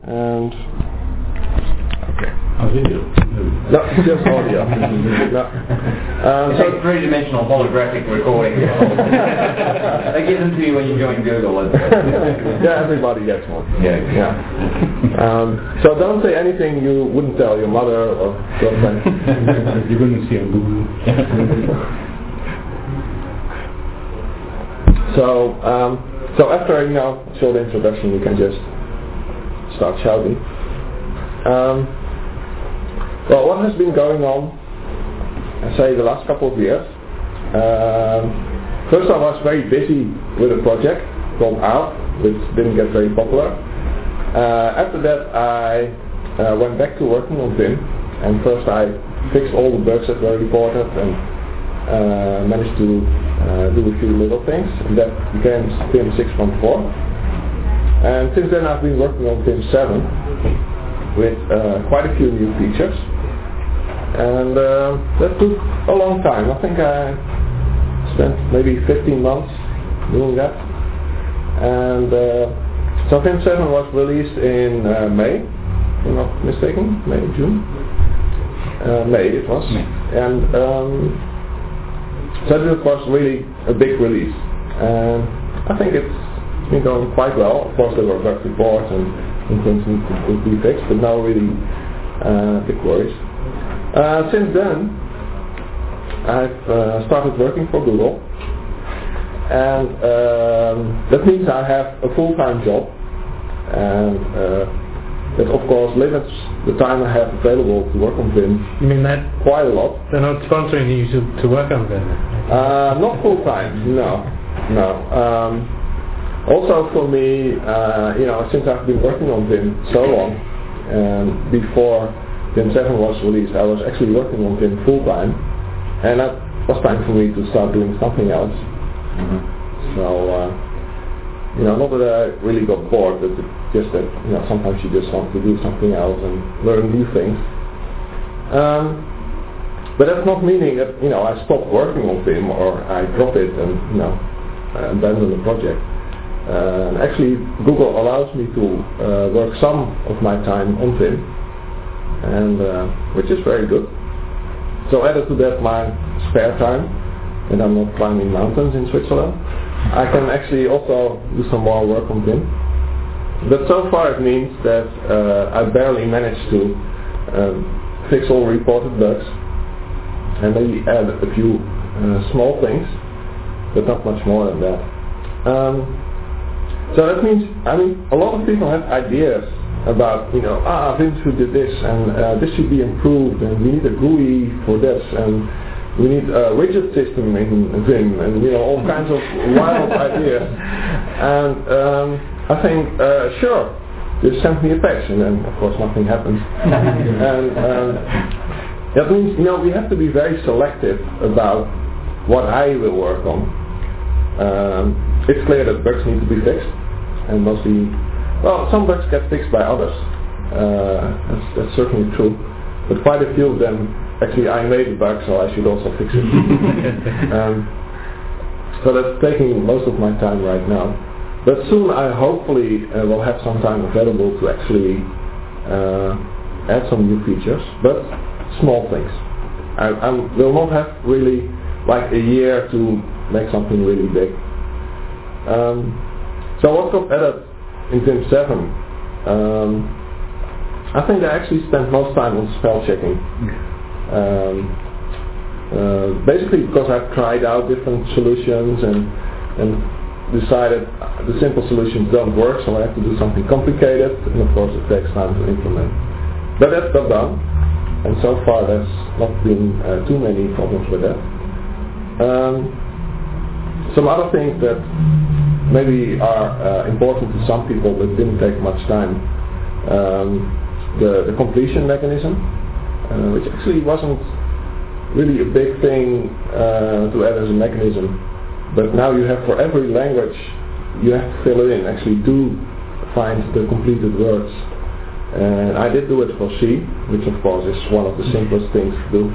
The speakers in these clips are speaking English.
And video? No, just audio. No. It's like three-dimensional holographic recording. They give them to you when you join Google. Yeah, everybody gets one. Yeah. So don't say anything you wouldn't tell your mother or girlfriend. You're going to see on Google. So after a short introduction, we can just start shouting. Well, what has been going on, I say, the last couple of years? First, I was very busy with a project called ARP, which didn't get very popular. After that, I went back to working on Vim, and first I fixed all the bugs that were reported and managed to do a few little things, and that became Vim 6.4. And since then, I've been working on Vim 7 with quite a few new features. And that took a long time. I think I spent maybe 15 months doing that. And so Vim 7 was released in May, if I'm not mistaken, May, June? May it was. May. And so it was really a big release. And I think it's been going quite well. Of course there were bug reports and things need to be fixed, but no really big worries. Since then, I've started working for Google, and that means I have a full-time job, and that of course limits the time I have available to work on Vim. You mean that quite a lot. they're not sponsoring you to work on Vim? Not full-time, no. Also for me, since I've been working on Vim so long, before Vim 7 was released, I was actually working on Vim full-time, and that was time for me to start doing something else. Mm-hmm. So, not that I really got bored, but just that, sometimes you just want to do something else and learn new things. But that's not meaning that, I stopped working on Vim or I drop it and, abandon the project. Actually, Google allows me to work some of my time on Vim, and which is very good. So added to that my spare time, and I'm not climbing mountains in Switzerland, I can actually also do some more work on Vim. But so far it means that I barely managed to fix all reported bugs, and maybe add a few small things, but not much more than that. So that means, a lot of people have ideas about, Vim should do this, and this should be improved, and we need a GUI for this, and we need a widget system in Vim, and all kinds of wild ideas. And I think, sure, just send me a patch, and then of course nothing happens. And that means, we have to be very selective about what I will work on. It's clear that bugs need to be fixed, and mostly, some bugs get fixed by others. That's certainly true, but quite a few of them, actually I made the bug, so I should also fix it. So that's taking most of my time right now. But soon I hopefully will have some time available to actually add some new features, but small things. I will not have really like a year to make something really big. So what got added in Vim 7? I think I actually spent most time on spell checking. Basically because I've tried out different solutions and decided the simple solutions don't work, so I have to do something complicated, and of course it takes time to implement. But that's got done, and so far there's not been too many problems with that. Some other things that maybe are important to some people but didn't take much time. The completion mechanism, which actually wasn't really a big thing to add as a mechanism, but now you have for every language you have to fill in actually to find the completed words. And I did do it for C, which of course is one of the simplest things to do.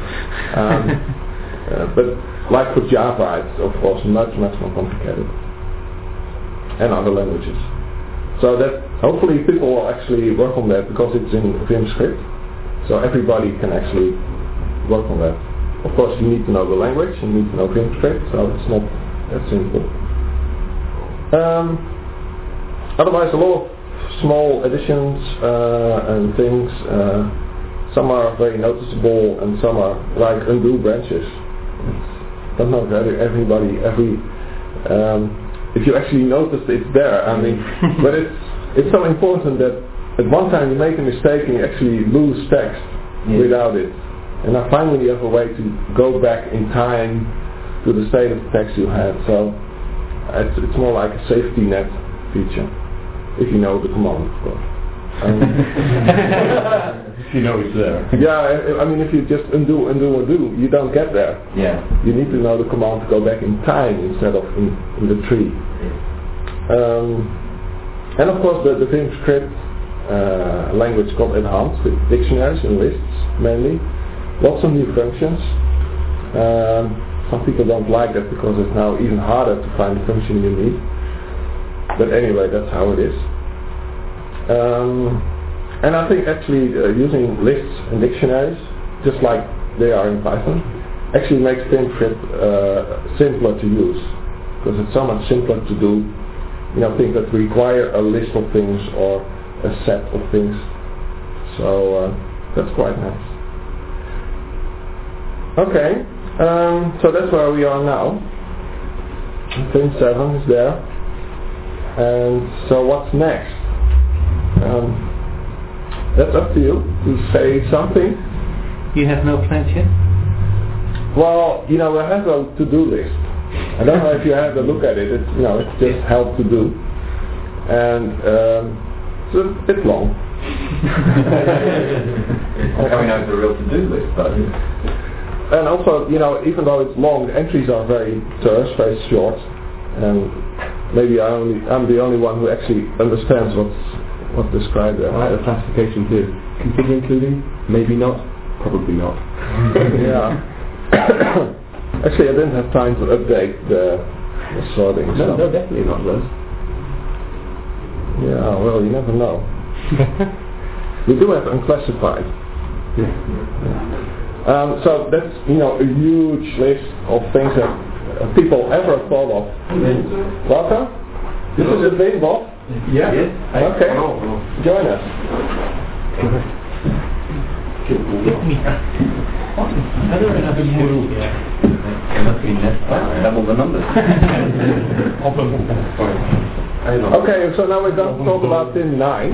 But like for Java, it's of course much more complicated, and other languages. So that hopefully people will actually work on that because it's in Vim script, so everybody can actually work on that. Of course, you need to know the language, you need to know Vim script, so it's not that simple. Otherwise, a lot of small additions and things. Some are very noticeable, and some are like undo branches. I don't know if everybody, if you actually notice it's there. I mean, but it's so important that at one time you make a mistake and you actually lose text without it. And now finally you have a way to go back in time to the state of the text you had. So it's more like a safety net feature, if you know the command, of course. If you know it's there. Yeah, I mean, if you just undo, you don't get there. Yeah. You need to know the command to go back in time instead of in the tree. And of course, the Vim script language got enhanced with dictionaries and lists mainly. Lots of new functions. Some people don't like that because it's now even harder to find the function you need. But anyway, that's how it is. And I think actually using lists and dictionaries, just like they are in Python, actually makes Vim script simpler to use, because it's so much simpler to do, things that require a list of things or a set of things. So that's quite nice. Okay, so that's where we are now. Vim 7 is there. And so what's next? That's up to you to say something. You have no plans yet? Well, I have a to-do list. I don't know if you have a look at it. It's just help to do, and it's a bit long. Coming out with a real to-do list, but. And also, even though it's long, the entries are very terse, very short, and maybe I'm the only one who actually understands what's described there. I like the classification too. Configure including? Maybe not. Probably not. Yeah. Actually, I didn't have time to update the sorting. No, definitely not those. Yeah, well, you never know. We do have unclassified. Yeah. So that's a huge list of things that people ever thought of. Welcome. This is a Vim bot. Yeah. Okay. Join us. Double the numbers. Okay, so now we're going to talk about Vim 9.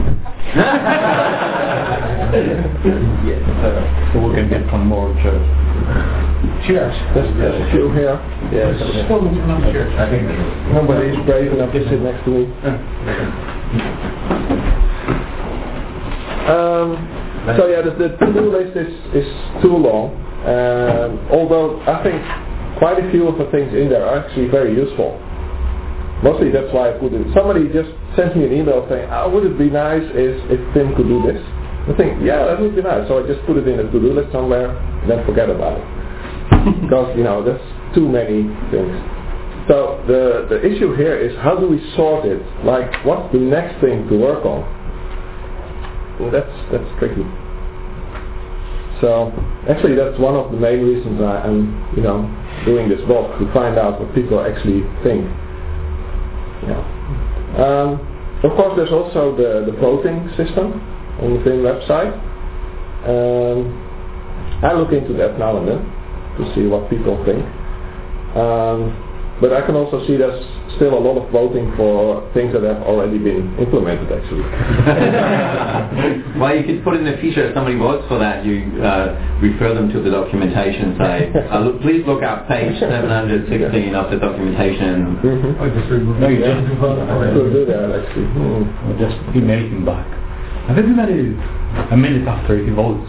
Yes. So we can get one more chairs. Cheers. There's a few here. Yes. I think Nobody's brave enough to sit next to me. So yeah, the to-do list is too long. Although I think quite a few of the things in there are actually very useful. Mostly that's why I put it. Somebody just sent me an email saying, would it be nice if Vim could do this? I think, yeah, that would be nice. So I just put it in a to-do list somewhere and then forget about it. Because, there's too many things. So the issue here is how do we sort it? Like, what's the next thing to work on? Well, that's tricky. So actually that's one of the main reasons I'm doing this blog, to find out what people actually think. Yeah. Of course, there's also the voting system on the Vim website. I look into that now and then to see what people think. But I can also see there's still a lot of voting for things that have already been implemented, actually. Well, you could put in the feature if somebody votes for that, you refer them to the documentation and say, please look up page 716 of the documentation. Mm-hmm. I just remove. No, you just could do that, actually. Or just email him back. I think that is a minute after he votes.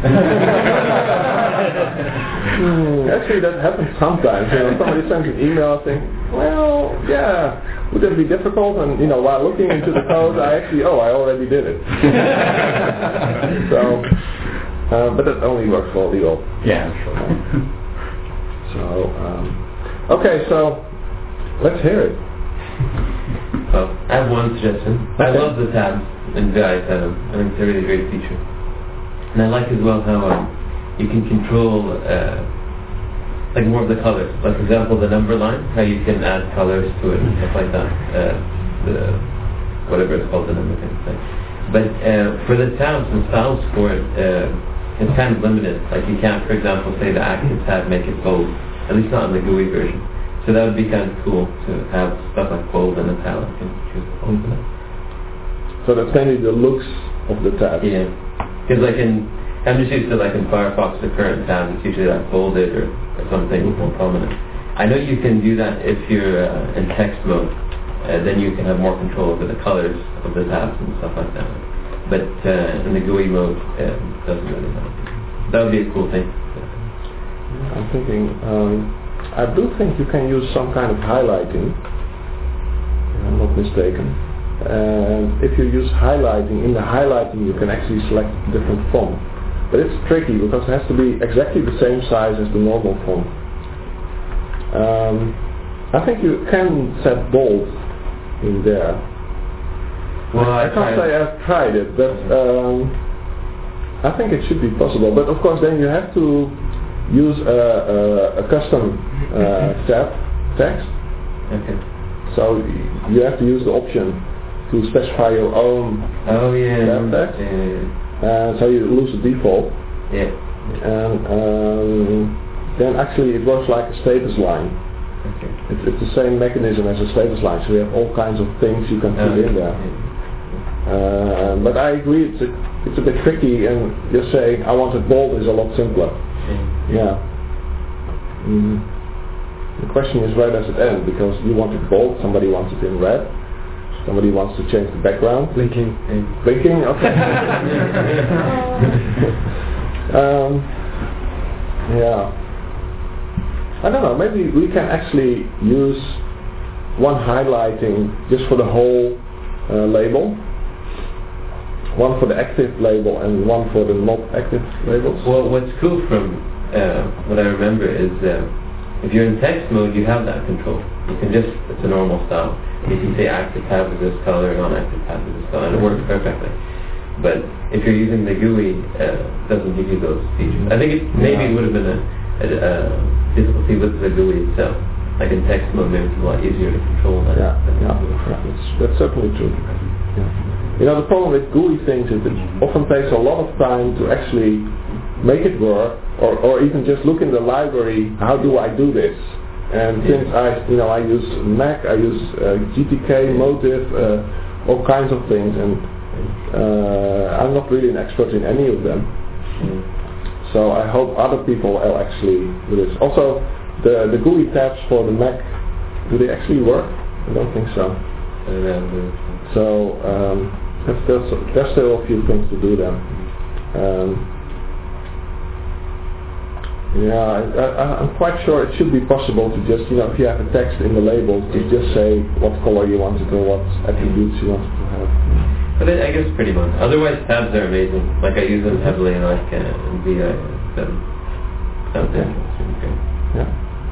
Actually, that happens sometimes. Somebody sends an email and think, well, yeah, would that be difficult? And while looking into the code, I already did it. So, but that only works for the old. Yeah, sure. So, okay, so let's hear it. Well, I have one suggestion. I Okay. love the tabs in VI 7. I think it's a really great feature. And I like as well how you can control like more of the colors. Like for example, the number line, how you can add colors to it and stuff like that. Whatever it's called, the number thing. But for the tabs and styles for it, it's kind of limited. Like you can't, for example, say the active tab make it bold. At least not in the GUI version. So that would be kind of cool to have stuff like bold and italic and choose the bold for that. So that's mainly the looks of the tabs. Yeah. Because like I'm just used to like in Firefox, the current tab is usually like bolded or something more prominent. I know you can do that if you're in text mode. Then you can have more control over the colors of the tabs and stuff like that. But in the GUI mode, it doesn't really help. That would be a cool thing. I'm thinking, I do think you can use some kind of highlighting, if I'm not mistaken. And if you use highlighting, in the highlighting you can actually select different font. But it's tricky because it has to be exactly the same size as the normal font. I think you can set bold in there. Well, I can't say I've tried it, but I think it should be possible. But of course then you have to use a custom tab text. Okay. So you have to use the option to specify your own tab text. So you lose the default. Yeah. And then actually it works like a status line. Okay. It's the same mechanism as a status line, so you have all kinds of things you can put in there. But I agree, it's a bit tricky, and just saying I want it bold is a lot simpler. Yeah. The question is, where does it end? Because you want it bold, somebody wants it in red, somebody wants to change the background. Blinking. Blinking, okay. Yeah. I don't know, maybe we can actually use one highlighting just for the whole label, one for the active label and one for the not active labels. Well, what's cool from what I remember is if you're in text mode, you have that control. You can just, it's a normal style. You can say active tab is this color, non-active tab is this color, and it works perfectly. But if you're using the GUI, it doesn't give you those features. I think maybe it would have been a difficulty with the GUI itself. Like in text mode, maybe it's a lot easier to control that. That's certainly true. Yeah. You know, the problem with GUI things is it often takes a lot of time to actually make it work, or even just look in the library, how do I do this? And since I use Mac, I use GTK, Motif, all kinds of things, and I'm not really an expert in any of them. So I hope other people will actually do this. Also, the GUI tabs for the Mac, do they actually work? I don't think so. So there's still a few things to do there. I'm quite sure it should be possible to just, if you have a text in the label, to just say what color you want it or what attributes you want it to have. But I guess pretty much. Otherwise, tabs are amazing. Like I use them heavily in VI 7. Okay. Yeah.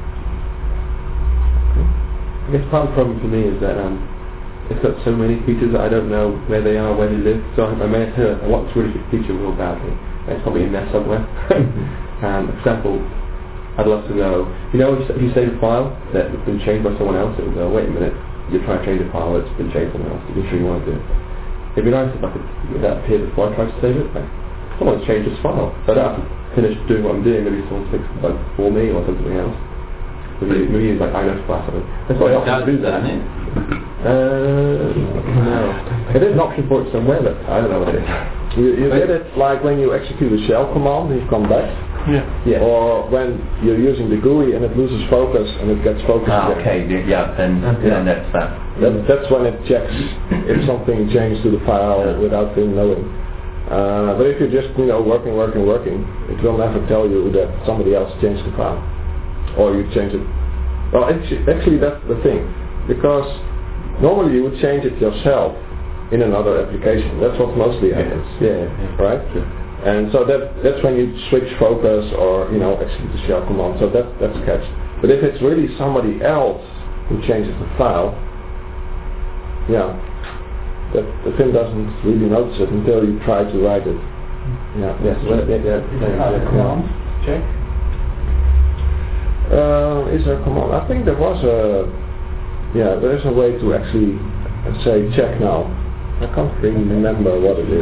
I guess part of the problem for me is that it's got so many features that I don't know where they are, where they live. So I may have heard what's really good feature real badly. It's probably in there somewhere. For example, I'd love to know, if you save a file that's been changed by someone else, it will go, wait a minute, you're trying to change a file that's been changed by someone else, are you sure you want to do it? It'd be nice if I could get that appear before I try to save it. Like, someone's changed this file, so I don't have to finish doing what I'm doing, maybe someone fixed it for me or something else. Maybe use like iNote Class or something. That's why I often do that. No. It is an option for it somewhere, but I don't know what it is. You get it like when you execute a shell command and you come back. Yeah. Or when you're using the GUI and it loses focus and it gets focused again. Then that's that. That's when it checks if something changed to the file without him knowing. But if you're just working, it will never tell you that somebody else changed the file or you change it. Well, actually that's the thing, because normally you would change it yourself in another application. That's what mostly happens. Right. Sure. And so that's when you switch focus or execute the shell command. So that's catch. But if it's really somebody else who changes the file, that the Vim doesn't really notice it until you try to write it. Yes. Command check. Is there a command? I think there was there is a way to actually say check now. I can't really remember what it is.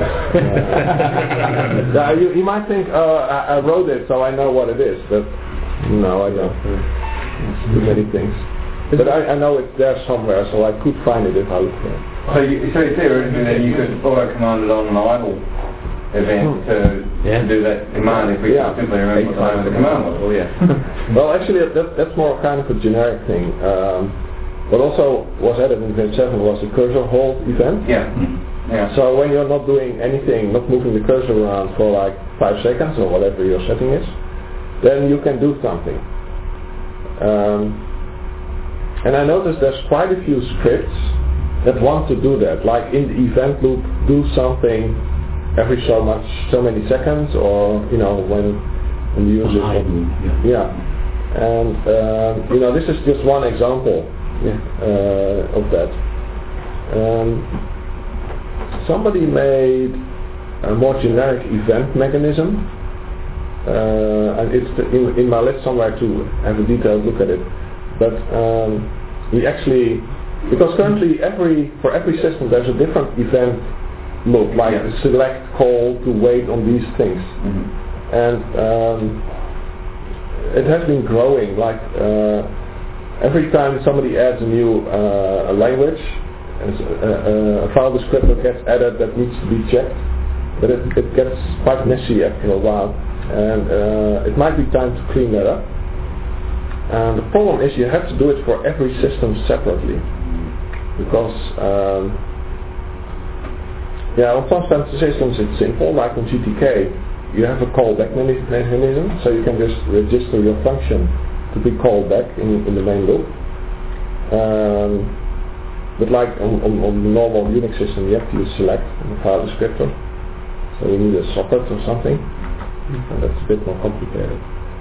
You might think, I wrote it so I know what it is, but no, I don't. It's too many things. But I know it's there somewhere, so I could find it if I look for it. So theoretically then you could auto command it on an idle event to do that command if we simply remember what the command was. Well, actually that's more kind of a generic thing. What also was added in Vim 7 was the cursor hold event. So when you're not doing anything, not moving the cursor around for like 5 seconds or whatever your setting is, then you can do something. And I noticed there's quite a few scripts that want to do that, like in the event loop, do something every so many seconds, or when the user and this is just one example of that. Somebody made a more generic event mechanism, and it's in my list somewhere to have a detailed look at it. But we actually, because currently for every system there's a different event loop, like select, call, to wait on these things, and it has been growing. Like every time somebody adds a new language, a file descriptor gets added that needs to be checked, but it gets quite messy after a while, and it might be time to clean that up. And the problem is you have to do it for every system separately, because on some systems it's simple, like on GTK you have a callback mechanism, so you can just register your function to be called back in the main loop. But like on the normal Unix system, you have to use select in the file descriptor, so you need a socket or something, and that's a bit more complicated.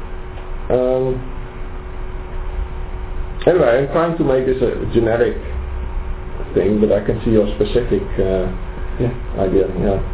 Anyway, I'm trying to make this a generic thing, but I can see your specific idea.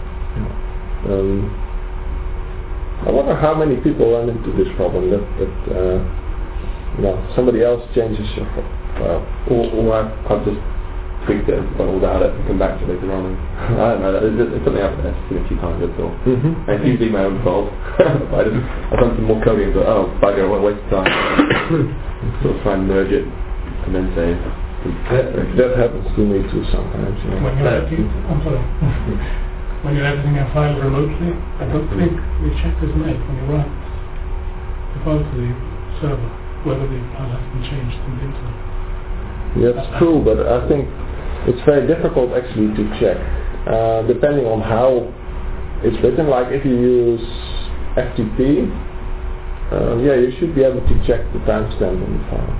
I wonder how many people run into this problem, that somebody else changes your file. Or I've just tweaked it and all about it and come back to it later on. I don't know, there's something out there I've seen a few times, that's all. And it's usually my own fault. I've done some more coding and thought, oh bugger, what a waste of time. Sort of try and merge it and then say that happens to me too sometimes. When you're editing, when you're editing a file remotely, I don't think the check is made when you write the file to the server whether the file has been changed in the internet. Yeah, that's true, but I think it's very difficult actually to check, depending on how it's written. Like if you use FTP, you should be able to check the timestamp on the file.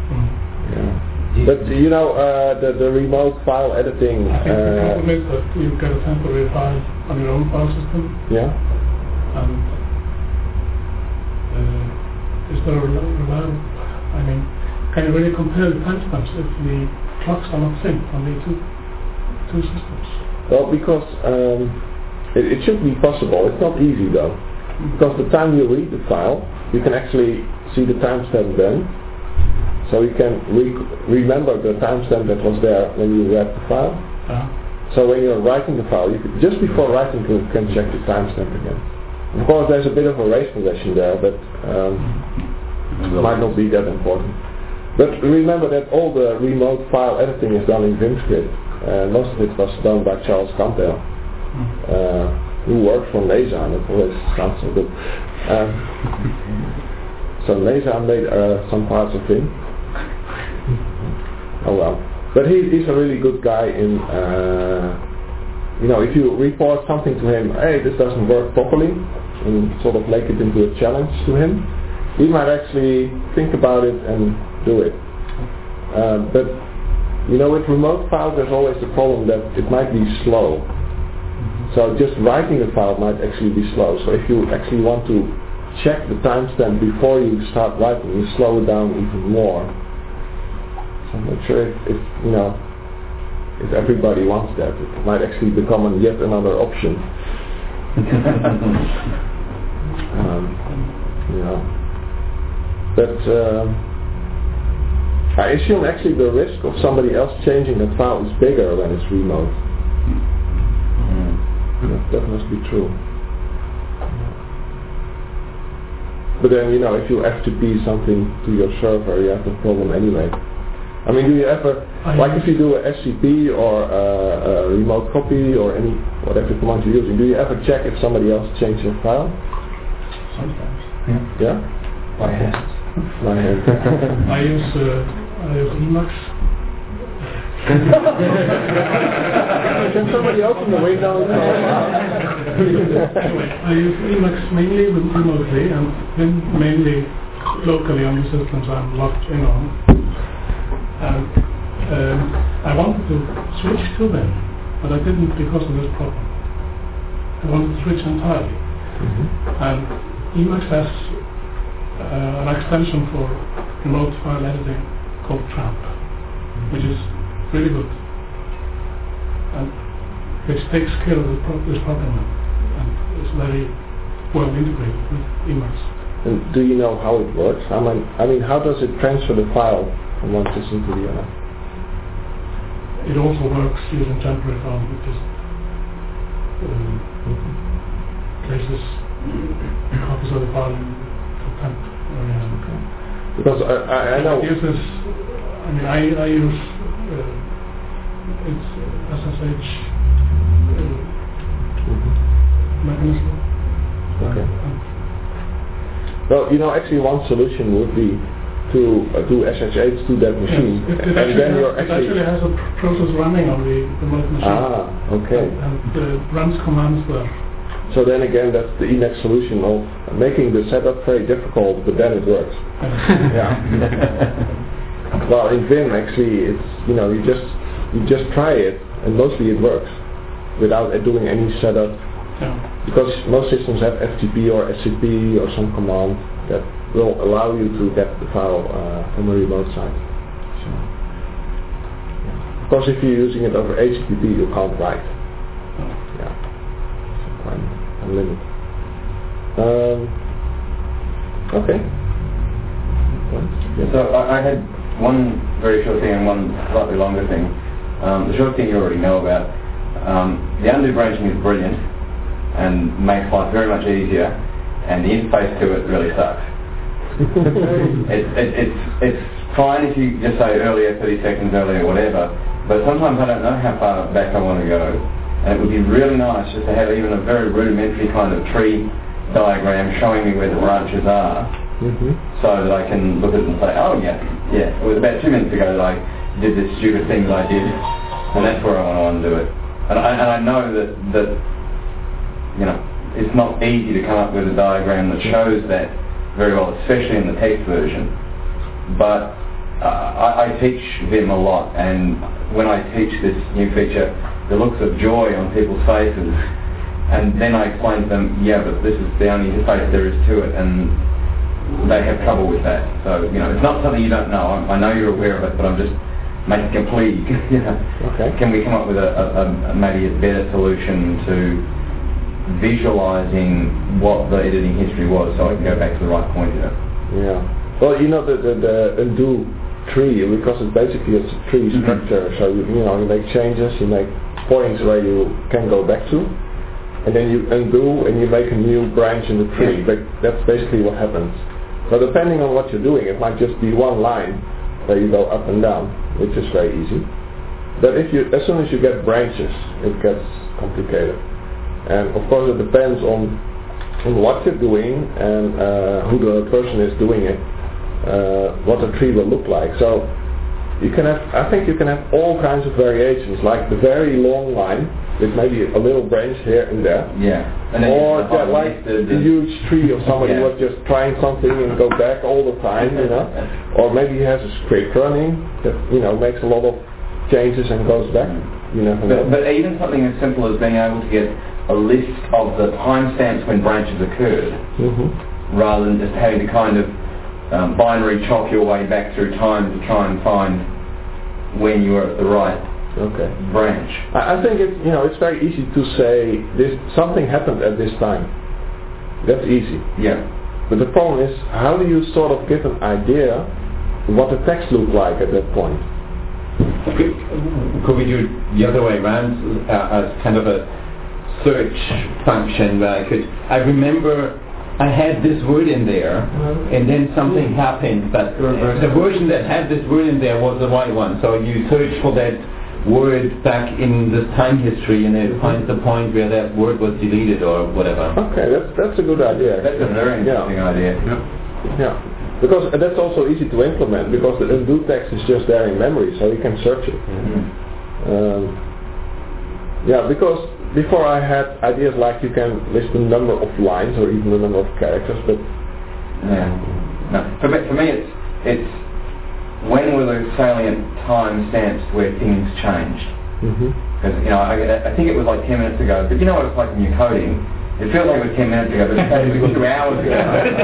But the remote file editing. I think the problem is that you've got a temporary file on your own file system. And is there a reliable? I mean, can you really compare the timestamps if the clocks are not synced on the two systems? Well, because it should be possible. It's not easy though, because the time you read the file, you can actually see the timestamp then. So you can remember the timestamp that was there when you read the file. So when you're writing the file, just before writing you can check the timestamp again. Of course there's a bit of a race possession there, but it might not be that important. But remember that all the remote file editing is done in VimScript. Most of it was done by Charles Campbell, who worked for NASA, and it always sounds so good. So NASA made some parts of Vim. Oh well. But he's a really good guy in, if you report something to him, hey, this doesn't work properly, and sort of make it into a challenge to him, he might actually think about it and do it. But with remote files there's always the problem that it might be slow. So just writing a file might actually be slow. So if you actually want to check the timestamp before you start writing, you slow it down even more. So I'm not sure if if everybody wants that, it might actually become yet another option. But I assume actually the risk of somebody else changing that file is bigger when it's remote. That must be true. But then, if you FTP something to your server, you have the problem anyway. I mean, do you ever, like if you do a SCP or a remote copy or any whatever command you're using, do you ever check if somebody else changed your file? Sometimes. Yeah? By hand. By hand. I use Emacs. Can somebody open the window? Anyway, I use Emacs mainly remotely and then mainly locally on the systems I'm logged in on. And I wanted to switch to them, but I didn't because of this problem. I wanted to switch entirely. And Emacs has an extension for remote file editing called Tramp, which is really good, and which takes care of this problem and is very well integrated with Emacs. And do you know how it works? I mean, how does it transfer the file from one system to the other? It also works using temporary file, which is places copies of the file in temp area. Because I know. It uses, I use it's SSH mechanism. Okay. Well, actually one solution would be to do SSH to that machine. Yes, and then it actually has a process running on the remote machine. Ah, okay. And runs commands there. So then again, that's the Emacs solution of making the setup very difficult, but then it works. Yeah. Well, in Vim actually, it's you just try it, and mostly it works without doing any setup. Yeah. Because most systems have FTP or SCP or some command that will allow you to get the file from a remote site. So, yeah. Of course, if you're using it over HTTP, you can't write. Yeah. So I'm limited. Okay. So I had one very short thing and one slightly longer thing. The short thing you already know about. The undo branching is brilliant and makes life very much easier, and the interface to it really sucks. It's fine if you just say earlier, 30 seconds earlier, whatever, but sometimes I don't know how far back I want to go, and it would be really nice just to have even a very rudimentary kind of tree diagram showing me where the branches are, so that I can look at it and say, oh yeah, it was about 2 minutes ago that I did this stupid thing that I did, and that's where I want to undo it. And I know that it's not easy to come up with a diagram that shows that very well, especially in the text version. But I teach Vim a lot, and when I teach this new feature, the looks of joy on people's faces, and then I explain to them, yeah, but this is the only interface there is to it, and they have trouble with that. So, it's not something you don't know. I know you're aware of it, but I'm just making a plea. Okay. Can we come up with a maybe a better solution to visualizing what the editing history was, so I can go back to the right pointer? Yeah. Well, the undo tree, because it's basically a tree structure. So you make changes, you make points where you can go back to, and then you undo and you make a new branch in the tree. But that's basically what happens. So depending on what you're doing, it might just be one line where you go up and down, which is very easy. But as soon as you get branches, it gets complicated. And of course, it depends on what you're doing and who the person is doing it, what the tree will look like. So I think you can have all kinds of variations, like the very long line with maybe a little branch here and there. Yeah. And or like the huge tree of somebody who was just trying something and go back all the time, Or maybe he has a script running that makes a lot of changes and goes back. You never know. But even something as simple as being able to get a list of the timestamps when branches occurred, rather than just having to kind of binary chop your way back through time to try and find when you were at the right Okay. branch. I think it's very easy to say this something happened at this time. That's easy. Yeah. But the problem is, how do you sort of give an idea what the text looked like at that point? Could we do it the other way around as kind of a search function where I remember I had this word in there and then something happened, but the version that had this word in there was the right one. So you search for that word back in this time history and it finds the point where that word was deleted or whatever. Okay, that's a good idea. That's a very interesting idea. Yeah. Because that's also easy to implement because the undo text is just there in memory, so you can search it. Because before I had ideas like you can list the number of lines or even the number of characters, but no. For me, it's when were the salient time stamps where things changed? Because I think it was like 10 minutes ago, but you know what it's like when you're coding. It feels like it was 10 minutes ago, but it was 2 hours ago.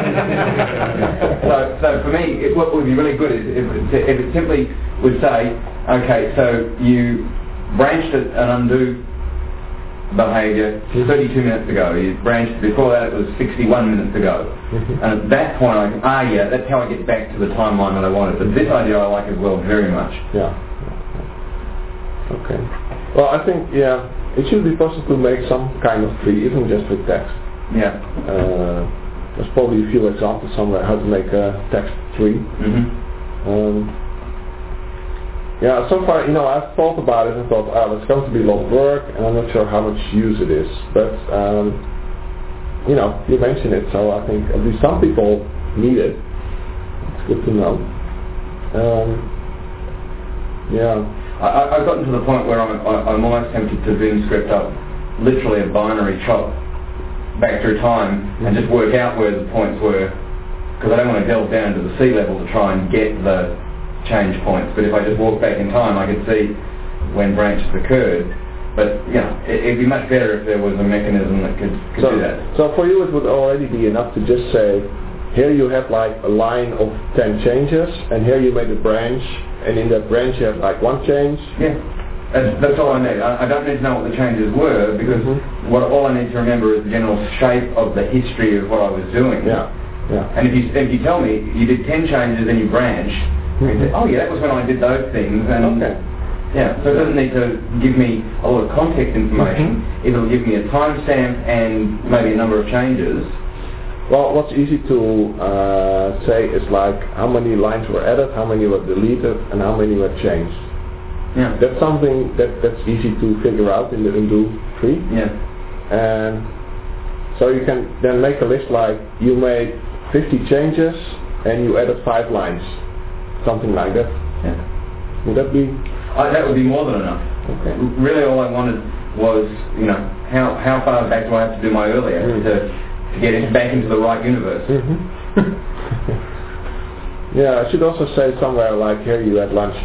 So for me, what would be really good is if it simply would say, okay, so you branched an undo behaviour 32 minutes ago. You branched before that it was 61 minutes ago. And at that point I can, that's how I get back to the timeline that I wanted. But this idea I like as well very much. Yeah. Okay. Well, I think it should be possible to make some kind of tree, even just with text. Yeah. There's probably a few examples somewhere how to make a text tree. So far, I've thought about it and thought, it's going to be a lot of work, and I'm not sure how much use it is. But, you mentioned it, so I think at least some people need it. It's good to know. I've gotten to the point where I'm almost tempted to Vim script up literally a binary chop back through time and just work out where the points were, because I don't want to delve down to the sea level to try and get the change points. But if I just walk back in time, I could see when branches occurred. But it'd be much better if there was a mechanism that could do that. So for you, it would already be enough to just say, here you have like a line of 10 changes, and here you made a branch, and in that branch you have like one change. Yeah, that's all I need. I don't need to know what the changes were, because all I need to remember is the general shape of the history of what I was doing. Yeah. And if you tell me you did 10 changes and you branched, you say, that was when I did those things. And yeah, so it doesn't need to give me a lot of context information. It'll give me a timestamp and maybe a number of changes. Well, what's easy to say is like how many lines were added, how many were deleted, and how many were changed. Yeah. That's something that's easy to figure out in the undo tree. Yeah. And so you can then make a list like you made 50 changes and you added 5 lines, something like that. Yeah. Would that be? That would be more than enough. Okay. Really, all I wanted was, how far back do I have to do my earlier to get it back into the right universe? I should also say somewhere like here you had lunch.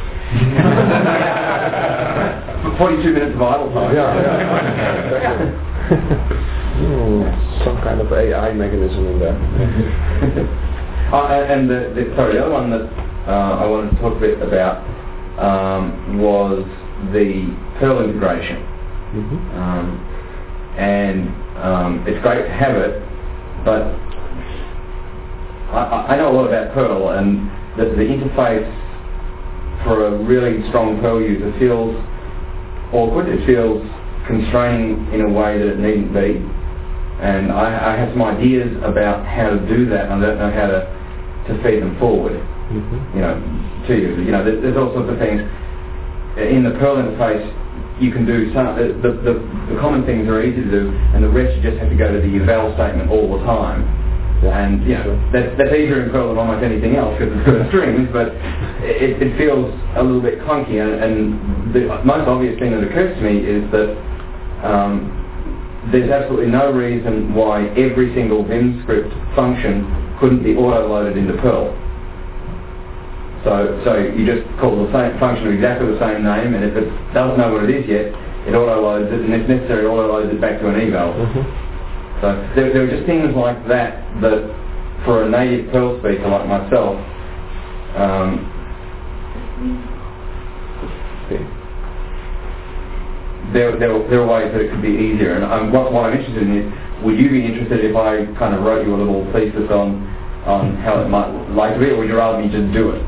For 42 minutes of idle time. Some kind of AI mechanism in there. And the other one that I wanted to talk a bit about was the Perl integration. It's great to have it, but I know a lot about Perl, and the interface for a really strong Perl user feels awkward. It feels constraining in a way that it needn't be. And I have some ideas about how to do that, and I don't know how to feed them forward, to you. There's all sorts of things. In the Perl interface, you can do some, the common things are easy to do, and the rest you just have to go to the eval statement all the time. And that's easier in Perl than almost anything else because it's got strings, but it feels a little bit clunky. And the most obvious thing that occurs to me is that there's absolutely no reason why every single Vim script function couldn't be auto-loaded into Perl. So you just call the same function of exactly the same name, and if it doesn't know what it is yet, it auto-loads it, and if necessary, auto-loads it back to an eval. So there are just things like that for a native Perl speaker like myself, there are ways that it could be easier. And what I'm interested in is, would you be interested if I kind of wrote you a little thesis on how it might like to be, or would you rather me just do it?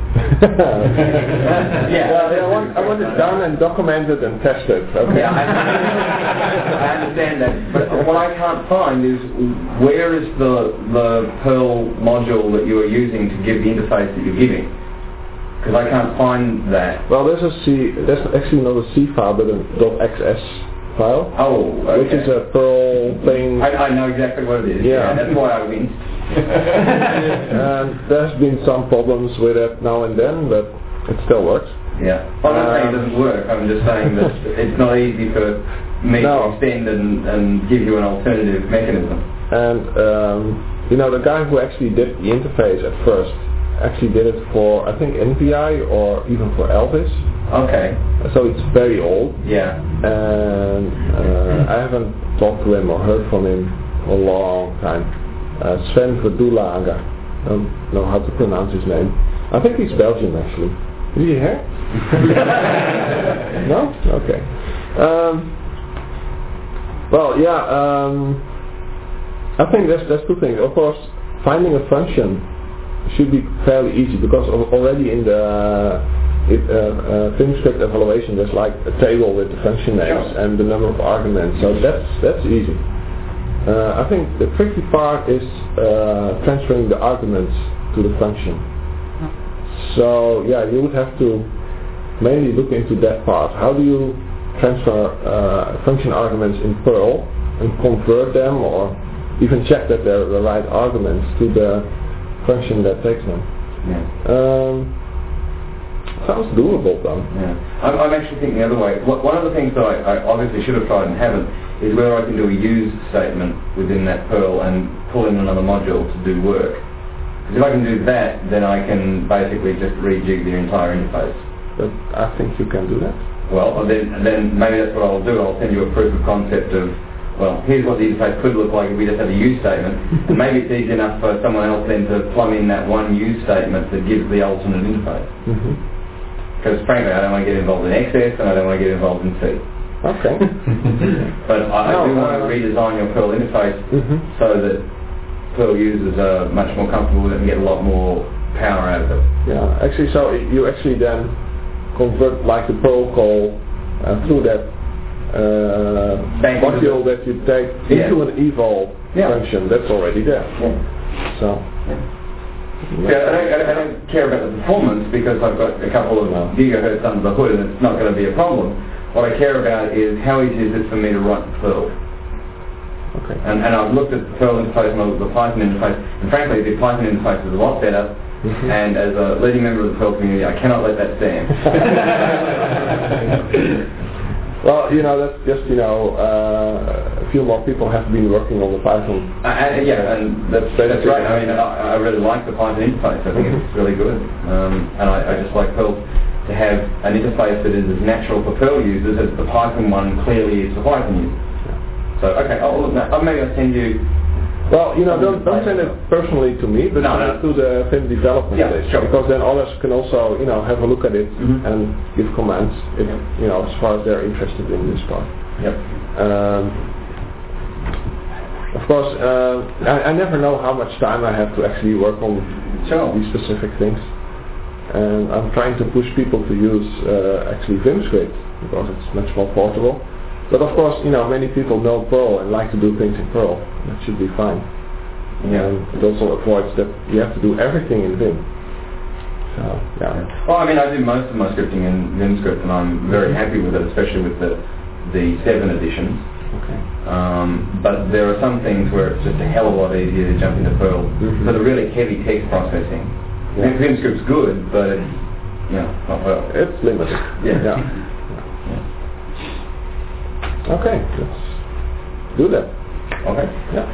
I want it done and documented and tested. Okay. Yeah, I understand that. But what I can't find is, where is the Perl module that you are using to give the interface that you're giving? Because I can't find that. Well, there's actually not a C file, but a .xs file. Oh, okay. Which is a Perl thing. I know exactly what it is. Yeah. That's why I winced. And there's been some problems with it now and then, but it still works. Yeah. I'm not saying it doesn't work. I'm just saying that it's not easy for me to extend and give you an alternative mechanism. And the guy who actually did the interface at first actually did it for, I think, NPI or even for Elvis. Okay. So it's very old. Yeah. And I haven't talked to him or heard from him for a long time. Sven Verdulaga. I don't know how to pronounce his name. I think he's Belgian actually. Is he here? No? Okay. I think there's two things. Of course, finding a function should be fairly easy, because already in the FilmScript evaluation there's like a table with the function names and the number of arguments, so that's easy. I think the tricky part is transferring the arguments to the function. So you would have to mainly look into that part. How do you transfer function arguments in Perl and convert them, or even check that they're the right arguments to the function that takes them? Yeah. Sounds doable though. Yeah. I'm actually thinking the other way. One of the things that I obviously should have tried and haven't is whether I can do a use statement within that Perl and pull in another module to do work. Because if I can do that, then I can basically just rejig the entire interface. But I think you can do that. Well, then maybe that's what I'll do. I'll send you a proof of concept of, well, here's what the interface could look like if we just had a use statement. And maybe it's easy enough for someone else then to plumb in that one use statement that gives the alternate interface. Because frankly, I don't want to get involved in XS and I don't want to get involved in C. Okay. But I do want to redesign your Perl interface so that Perl users are much more comfortable with it and get a lot more power out of it. Yeah, actually, so you actually then convert like the Perl call through that module that you take into an eval function that's already there. Yeah. So. I don't care about the performance because I've got a couple of gigahertz under the hood and it's not going to be a problem. What I care about is how easy is it for me to write Perl. Okay. And I've looked at the Perl interface and I've looked at the Python interface, and frankly the Python interface is a lot better, and as a leading member of the Perl community I cannot let that stand. Well, that's just, a few more people have been working on the Python. And that's right. I mean, I really like the Python interface. I think it's really good. And I just like Perl to have an interface that is as natural for Perl users as the Python one clearly is for Python users. So, okay, maybe I'll send you... Well, don't send it personally to me, but send it to the Vim development list. Sure. Because then others can also, have a look at it and give comments, if, as far as they're interested in this part. Yep. Of course, I never know how much time I have to actually work on these specific things. And I'm trying to push people to use actually VimScript because it's much more portable. But of course, many people know Perl and like to do things in Perl. That should be fine. Yeah. And it also avoids that you have to do everything in Vim. So, yeah. Well, I mean, I do most of my scripting in VimScript and I'm very happy with it, especially with the 7 editions. Okay. But there are some things where it's just a hell of a lot easier to jump into Perl for the really heavy text processing. Yeah. VimScript's good, but it's, not Perl. It's limited. Yeah. Okay, let's do that. Okay. Yeah.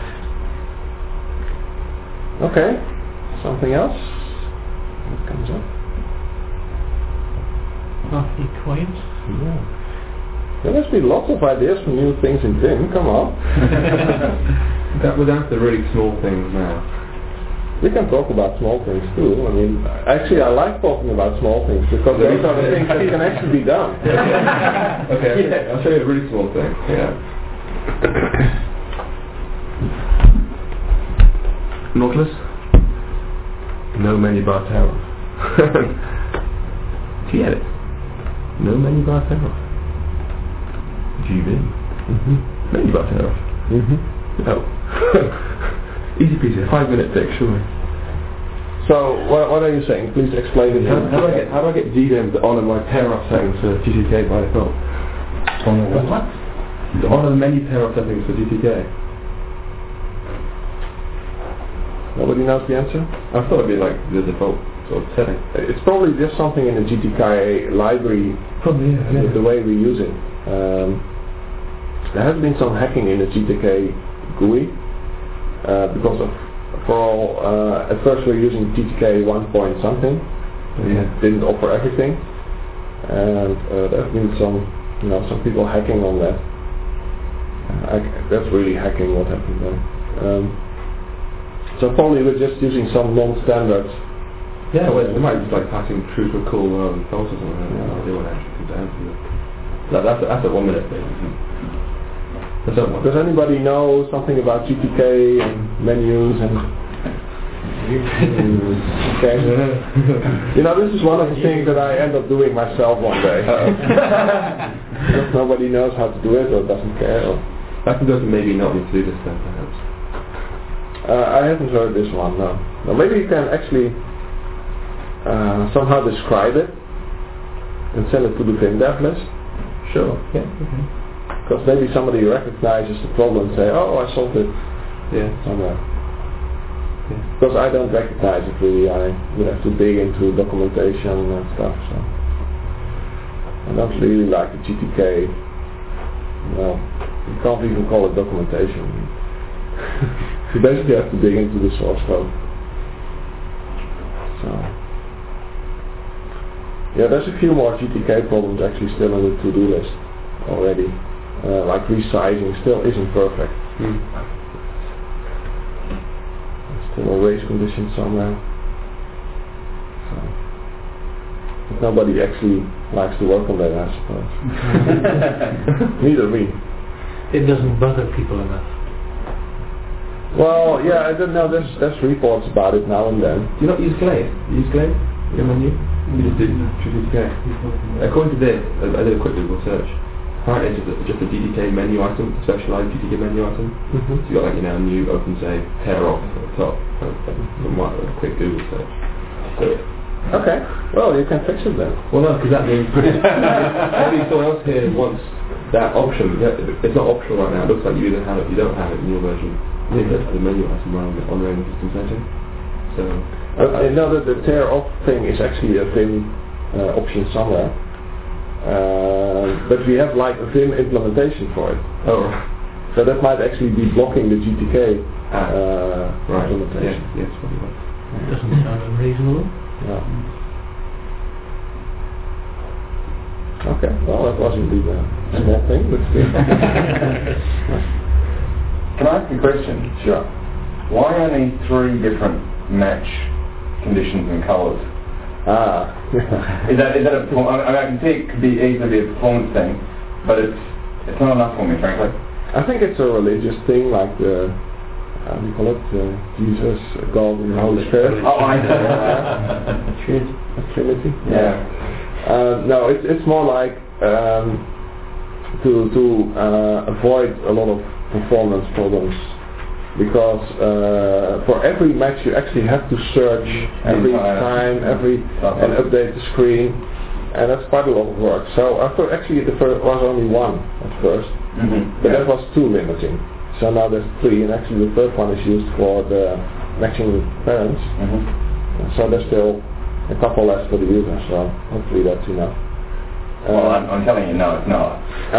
Okay. Something else? What comes up? Coffee coins? Yeah. There must be lots of ideas for new things in Vim. Come on. That was after really small things now. We can talk about small things too. I mean, actually, I like talking about small things because those are the things that can actually be done. Okay, I'll show you a really small thing. Yeah. Nautilus. No menu bar terror. T-edit. No menu bar terror. GB. Menu bar terror. No. Easy peasy, 5-minute fix, sure. So, what are you saying? Please explain it. How do I get GDEM to honour my pair off settings for GTK by default? What? To honour the many pair off settings for GTK. Nobody knows the answer? I thought it'd be like the default sort of setting. It's probably just something in the GTK library. Probably, The way we use it. There has been some hacking in the GTK GUI because of at first we were using GTK 1 point something. It didn't offer everything, and there have been some people hacking on that. That's really hacking what happened there. So probably we're just using some non-standard. Yeah, well, it might be like passing true to a cool false or something. I have no idea what actually comes down to. That's a 1 minute thing. Does anybody know something about GTK and menus and okay. This is one of the things that I end up doing myself one day. Because nobody knows how to do it or doesn't care. I think doesn't maybe not need to do this then, perhaps. I haven't heard this one, no. Now maybe you can actually somehow describe it and send it to the Vim dev list. Sure, yeah, okay. Because maybe somebody recognizes the problem and say, oh, I solved it somewhere. Yeah. Because I don't recognize it really. I would have to dig into documentation and stuff. So I don't really like the GTK. Well, you can't even call it documentation. You basically have to dig into the source code. So yeah, there's a few more GTK problems actually still on the to-do list already. Like resizing still isn't perfect. There's still a race condition somewhere. So, but nobody actually likes to work on that, I suppose. Neither me. It doesn't bother people enough. Well, yeah, I don't know. There's reports about it now and then. Do you not use Glade? You use Glade? Your menu? You just did GTK. According to this, I did a quick Google search. Apparently it's just a GTK menu item, a specialized GTK menu item. So you got a new open say pair off at the top from a quick Google search. So, okay, well you can fix it then. Well no, because that means maybe someone else here wants that option. It's not optional right now. It looks like you either have it, you don't have it in your version. I think that's the menu item on the system setting. So no, the tear off thing is actually a Vim option somewhere. But we have like a Vim implementation for it. Oh, right. So that might actually be blocking the GTK right. implementation. Yes, probably right. Doesn't sound unreasonable. Yeah. Okay, well that was indeed a small thing, but still. Can I ask a question? Sure. Why only 3 different match conditions and colours? Is that a I can see it could be easily be a performance thing, but it's not enough for me, frankly. I think it's a religious thing, like the how do you call it? Jesus, God, and the Holy Spirit. Oh, I know. Trinity. Yeah. No, it's more like to avoid a lot of performance problems. Because for every match you actually have to search every time, and update the screen, and that's quite a lot of work. So I thought actually the first was only 1 at first, but that was too limiting. So now there's 3, and actually the third one is used for the matching with parents. So there's still a couple less for the user. So hopefully that's enough. Well, I'm telling you, no, it's not.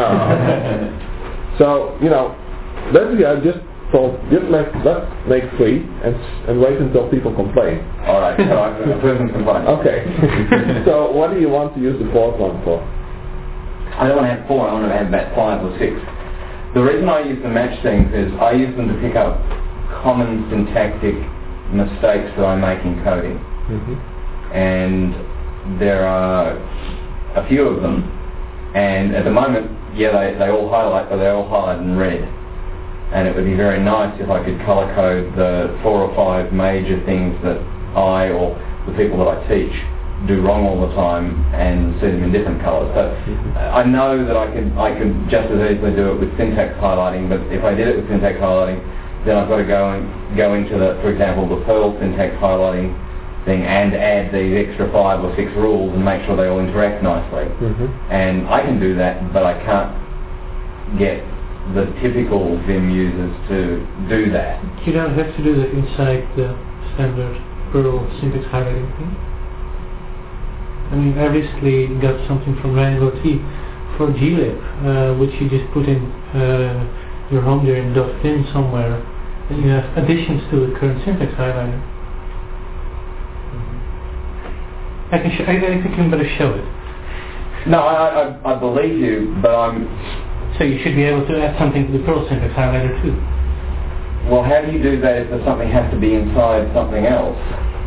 So basically I just. So let's make 3 and wait until people complain. Alright, so a person complains. Okay. So what do you want to use the 4th one for? I don't want to have 4, I want to have about 5 or 6. The reason I use the match things is I use them to pick up common syntactic mistakes that I make in coding. And there are a few of them, and at the moment, they all highlight, but they all highlight in red. And it would be very nice if I could colour code the 4 or 5 major things that I or the people that I teach do wrong all the time and see them in different colours. But I know that I could just as easily do it with syntax highlighting, but if I did it with syntax highlighting, then I've got to go into for example, the Perl syntax highlighting thing and add these extra 5 or 6 rules and make sure they all interact nicely. And I can do that, but I can't get the typical Vim users to do that. You don't have to do that inside the standard Perl syntax highlighting thing. I mean, I recently got something from Ryan Gauthier for glib, which you just put in your home there in .vim somewhere, and you have additions to the current syntax highlighter. I think I'm going to show it. No, I believe you, but So you should be able to add something to the Perl syntax highlighter too. Well, how do you do that if something has to be inside something else?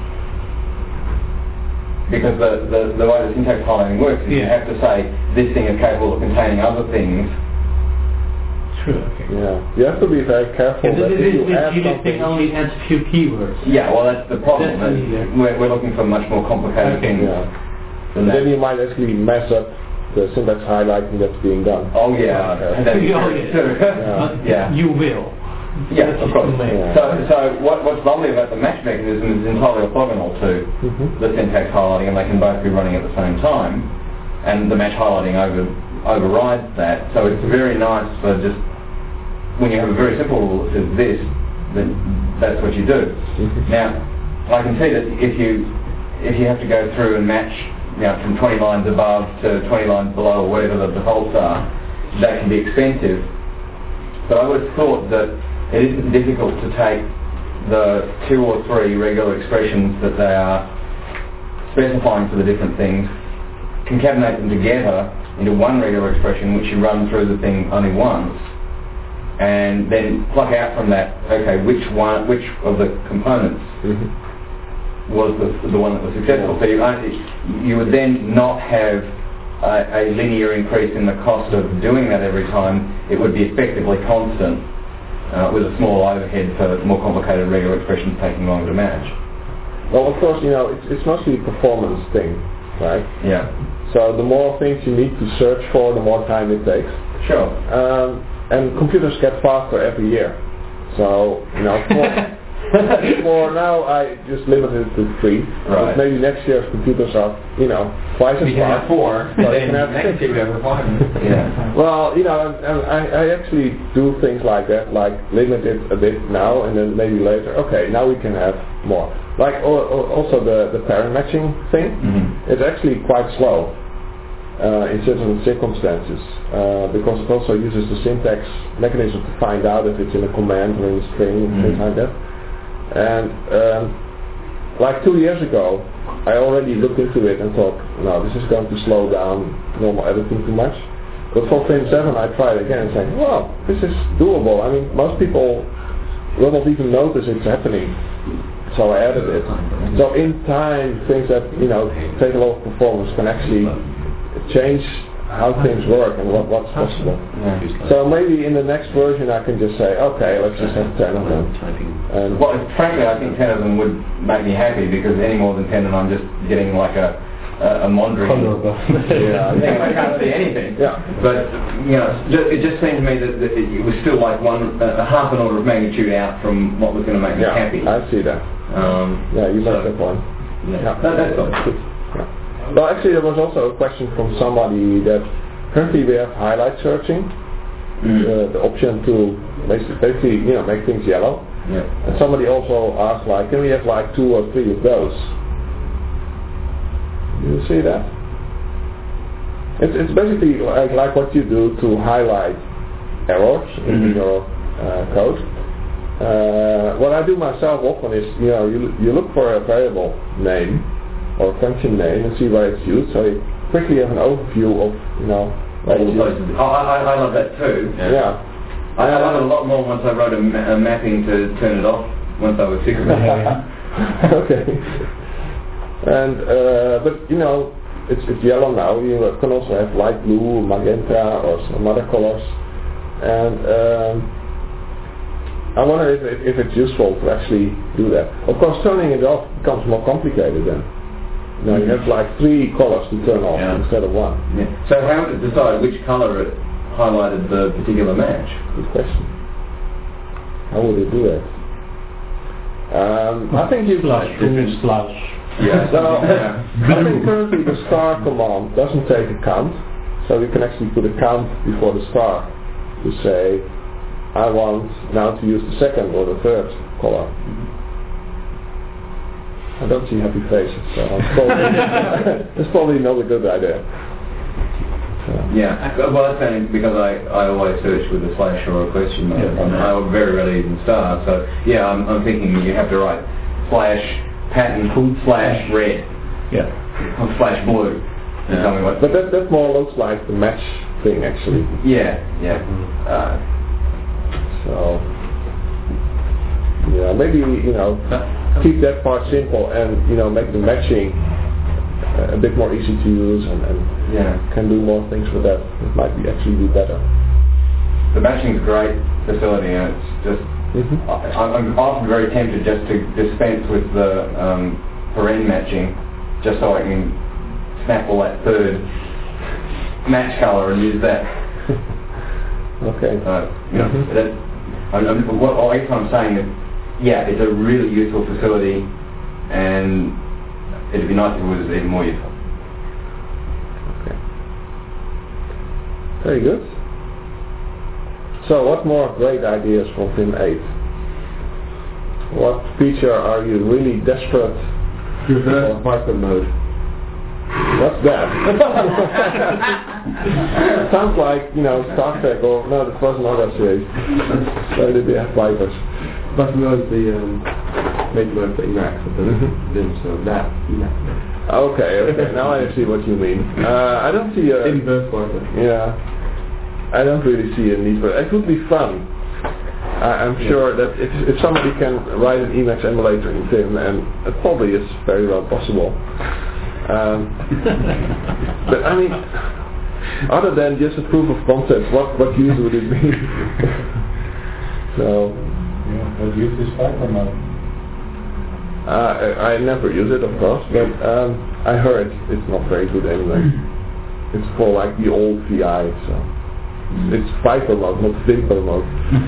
Because the way the syntax highlighting works is you have to say this thing is capable of containing other things. True, okay. Yeah, you have to be very careful that if you add this thing only adds a few keywords. Yeah, well that's the problem. We're looking for much more complicated things than that. Then you might actually mess up the syntax highlighting that's being done. Oh yeah, that's true. Yeah. You will. Yeah, of course. So what's lovely about the match mechanism is entirely orthogonal to the syntax highlighting, and they can both be running at the same time, and the match highlighting overrides that. So it's very nice for just when you have a very simple rule that says this, then that's what you do. Now, I can see that if you have to go through and match, from 20 lines above to 20 lines below, or whatever the defaults are, that can be expensive. But I would have thought that it isn't difficult to take the 2 or 3 regular expressions that they are specifying for the different things, concatenate them together into one regular expression which you run through the thing only once, and then pluck out from that, okay, which of the components was the one that was successful. So you would then not have a linear increase in the cost of doing that every time. It would be effectively constant with a small overhead for more complicated regular expressions taking longer to match. Well, of course, it's mostly a performance thing, right? Yeah. So the more things you need to search for, the more time it takes. Sure. And computers get faster every year. So, for now I just limited it to 3. Right. But maybe next year's computers are, twice as fast. We can have 4, So and then next year we have 5. Yeah. Well, and I actually do things like that, like limit it a bit now, and then maybe later, okay, now we can have more. Like also the parent matching thing, it's actually quite slow in certain circumstances, because it also uses the syntax mechanism to find out if it's in a command or in a string, things like that. And like 2 years ago, I already looked into it and thought, no, this is going to slow down normal editing too much. But for Vim 7 I tried again and said, well, this is doable. I mean, most people will not even notice it's happening. So I added it. So in time, things that, take a lot of performance can actually change how things work and what's possible. Yeah. So maybe in the next version I can just say, okay, let's just have 10 of them. And well, frankly, I think 10 of them would make me happy, because any more than 10 and I'm just getting like a Mondrian. Yeah, I can't see anything. Yeah. But it just seemed to me that it was still like half an order of magnitude out from what was going to make me happy. I see that. You make that point. Yeah. That's good. Well, actually, there was also a question from somebody that currently we have highlight searching, the option to basically make things yellow. Yeah. And somebody also asked, can we have 2 or 3 of those? You see that? It's basically like what you do to highlight errors in your code. What I do myself often is, you look for a variable name or a function name and see where it's used, so you quickly have an overview of, where it's used. I love that too. Yeah. I love it a lot more once I wrote a mapping to turn it off once I was sick of it. Okay. And but you know, it's yellow now. You can also have light blue, magenta, or some other colors. And I wonder if it's useful to actually do that. Of course, turning it off becomes more complicated then. You know, you have like 3 colors to turn off instead of 1. Yeah. So how would it decide which colour it highlighted the particular match? Good question. How would it do that? I think you Slash. Yeah. So I think currently the star command doesn't take a count, so you can actually put a count before the star to say, I want now to use the second or the third color. I don't see happy faces, so it's probably not a good idea. Yeah, well that's only because I always search with a slash or a question mark. I very rarely even start, so yeah, I'm thinking you have to write slash pattern slash red. Yeah. Or slash blue. Yeah. Tell me what. But that more looks like the match thing actually. Yeah. So yeah, maybe keep that part simple and make the matching a bit more easy to use and can do more things with that. It might actually be better. The matching's a great facility, and it's just I'm often very tempted just to dispense with the paren matching, just so I can snap all that third match colour and use that. Okay. I guess I'm saying that it's a really useful facility, and it'd be nice if it was even more useful. Okay. Very good. So what more great ideas from Vim 8? What feature are you really desperate for Viper mode? What's that? Sounds like, Star Trek, or no, this was another series. Where did they have Vipers? Viper mode is the main mode for Emacs of the Vim, so that Emacs mode. Okay, now I see what you mean. I don't see a... Inverse Viper. Yeah. I don't really see a need for it. It would be fun. I'm sure that if somebody can write an Emacs emulator in Vim, and it probably is very well possible. But I mean, other than just a proof of concept, what use would it be? So, what use is Viper mode? I never use it, of course, but I heard it's not very good anyway. It's for like the old VI, so it's Viper mode, not Vimper mode.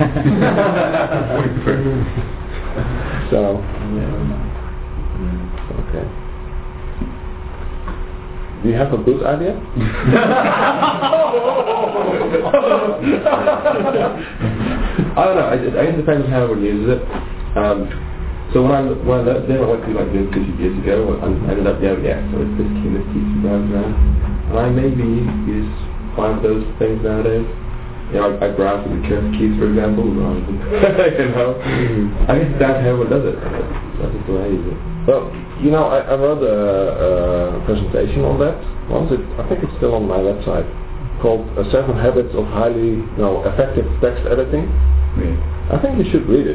So, okay. Do you have a good idea? I don't know. I guess it depends on how everyone uses it. So when I went to like Vim 2 years ago, I ended up so it's this TC browser, and I maybe use 5 of those things nowadays. I browse with the curve keys, for example, rather than I guess that's how everyone does it. That's just the way I use it. Well, I wrote a presentation on that once. I think it's still on my website, called 7 Habits of Highly Effective Text Editing. I think you should read it.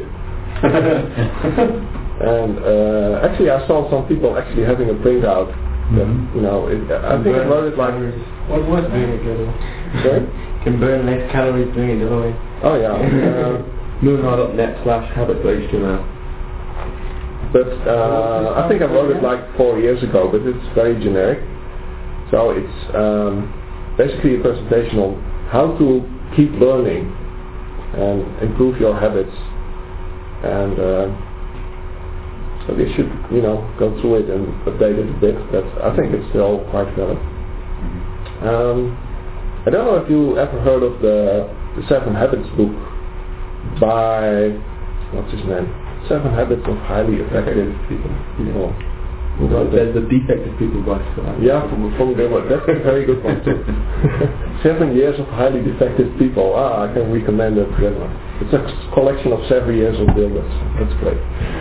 And actually, I saw some people actually having a printout. That, I think I wrote it like. What was doing it the other way? Sorry? Can burn less calories doing it the other way. Oh yeah. Moonhard.net/habits.html. But I think I wrote it like 4 years ago, but it's very generic. So it's basically a presentation on how to keep learning and improve your habits. And so they should, go through it and update it a bit. But I think it's still quite valid. I don't know if you ever heard of the 7 Habits book by, what's his name? 7 Habits of Highly Effective People. There's the defective people by Yeah, from Gilbert. That's a very good one too. 7 years of highly defective people. I can recommend it. It's a collection of 7 years of Gilbert. That's great.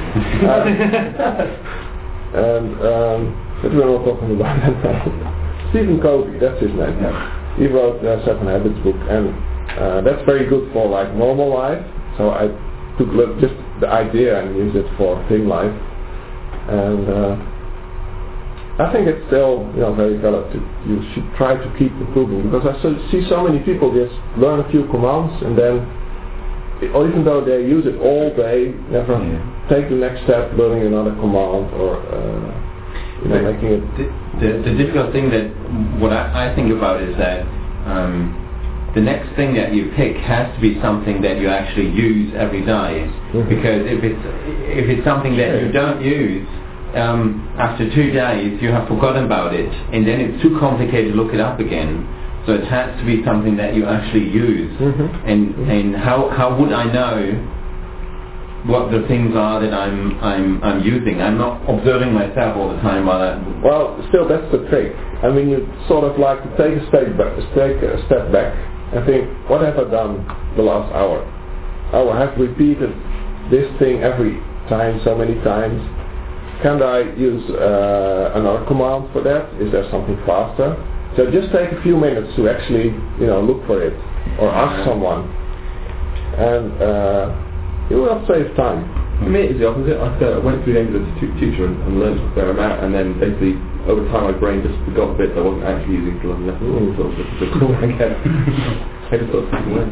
But we're not talking about that now. Stephen Covey, that's his name. He wrote 7 Habits book, and that's very good for like normal life. So I took just the idea and use it for thing life. And I think it's still very valid. You should try to keep improving, because I see so many people just learn a few commands and then, or even though they use it all day, never take the next step, learning another command or making it. The difficult thing that what I think about is that the next thing that you pick has to be something that you actually use every day. Because if it's something that you don't use, after 2 days you have forgotten about it, and then it's too complicated to look it up again. So it has to be something that you actually use. And how would I know what the things are that I'm using? I'm not observing myself all the time while Well, still that's the trick. I mean, you sort of like to take a step back and think, what have I done the last hour? Oh, I have repeated this thing every time so many times. Can I use another command for that? Is there something faster? So just take a few minutes to actually, look for it or ask someone, and you will save time. For me, it's the opposite. I went through the English tutor and learned a fair amount, and then basically over time my brain just forgot bits I wasn't actually using for long enough. So I just sort of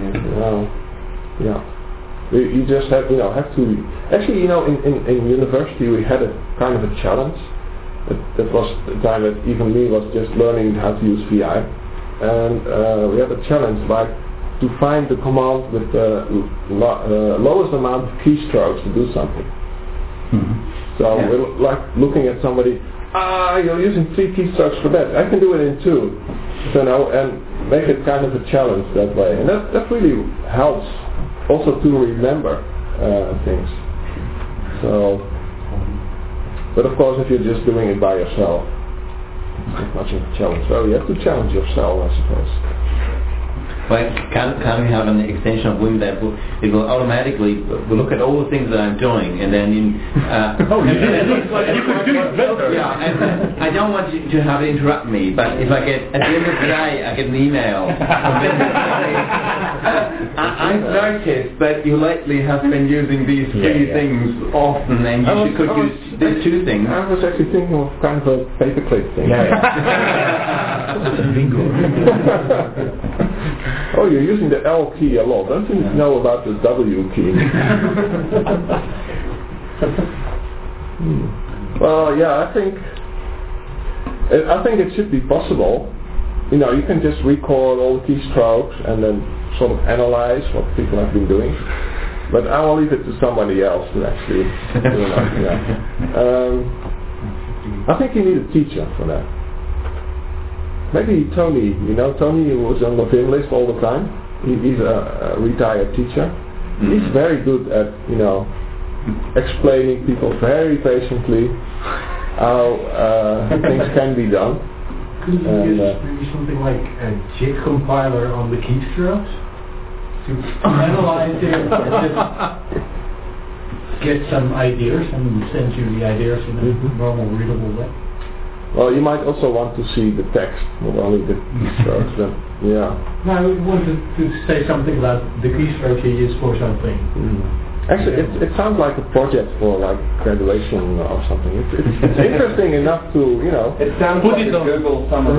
You just have to actually in university we had a kind of a challenge. That was the time that even me was just learning how to use VI, and we had a challenge like to find the command with the lowest amount of keystrokes to do something. So we're like looking at somebody, you're using 3 keystrokes for that, I can do it in 2, and make it kind of a challenge that way, and that really helps also to remember things. So. But of course, if you're just doing it by yourself, it's not much of a challenge. So you have to challenge yourself, I suppose. Well, can we have an extension of Wim that it will automatically look at all the things that I'm doing, and then you could do it better. Yeah, and I don't want you to have it interrupt me, but if I get at the end of the day I get an email from them I've noticed that you lately have been using these 3 things often, and you could use these 2 things. I was actually thinking of kind of a paperclip thing. Bingo. Oh, you're using the L key a lot. Don't you know about the W key? Well, yeah, I think it should be possible. You can just record all the keystrokes and then sort of analyze what people have been doing. But I will leave it to somebody else to actually do that. I think you need a teacher for that. Maybe Tony, Tony who was on the Vim list all the time. He's a retired teacher. He's very good at, explaining people very patiently how things can be done. Could you use maybe something like a JIT compiler on the keystrokes to analyze it and just get some ideas and send you the ideas in a normal readable way? Well, you might also want to see the text, not only the keystrokes. No, I wanted to say something about the keystrokes you use for something. Actually, it sounds like a project for like graduation or something. It's interesting enough to It sounds like a Google summer.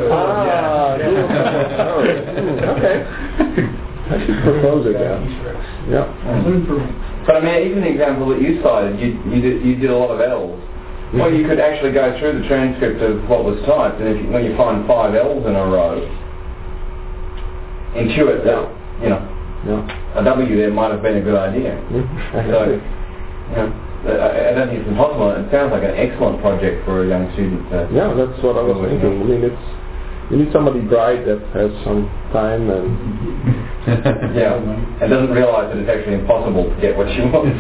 Okay. I should propose it. Yeah. But I mean, even the example that you cited, you did a lot of L's. Well, you could actually go through the transcript of what was typed, and when you find 5 L's in a row, intuit that a W there might have been a good idea. So, I don't think it's impossible. It sounds like an excellent project for a young student. Yeah, that's what I was thinking. I mean, you need somebody bright that has some time and and doesn't realise that it's actually impossible to get what you want.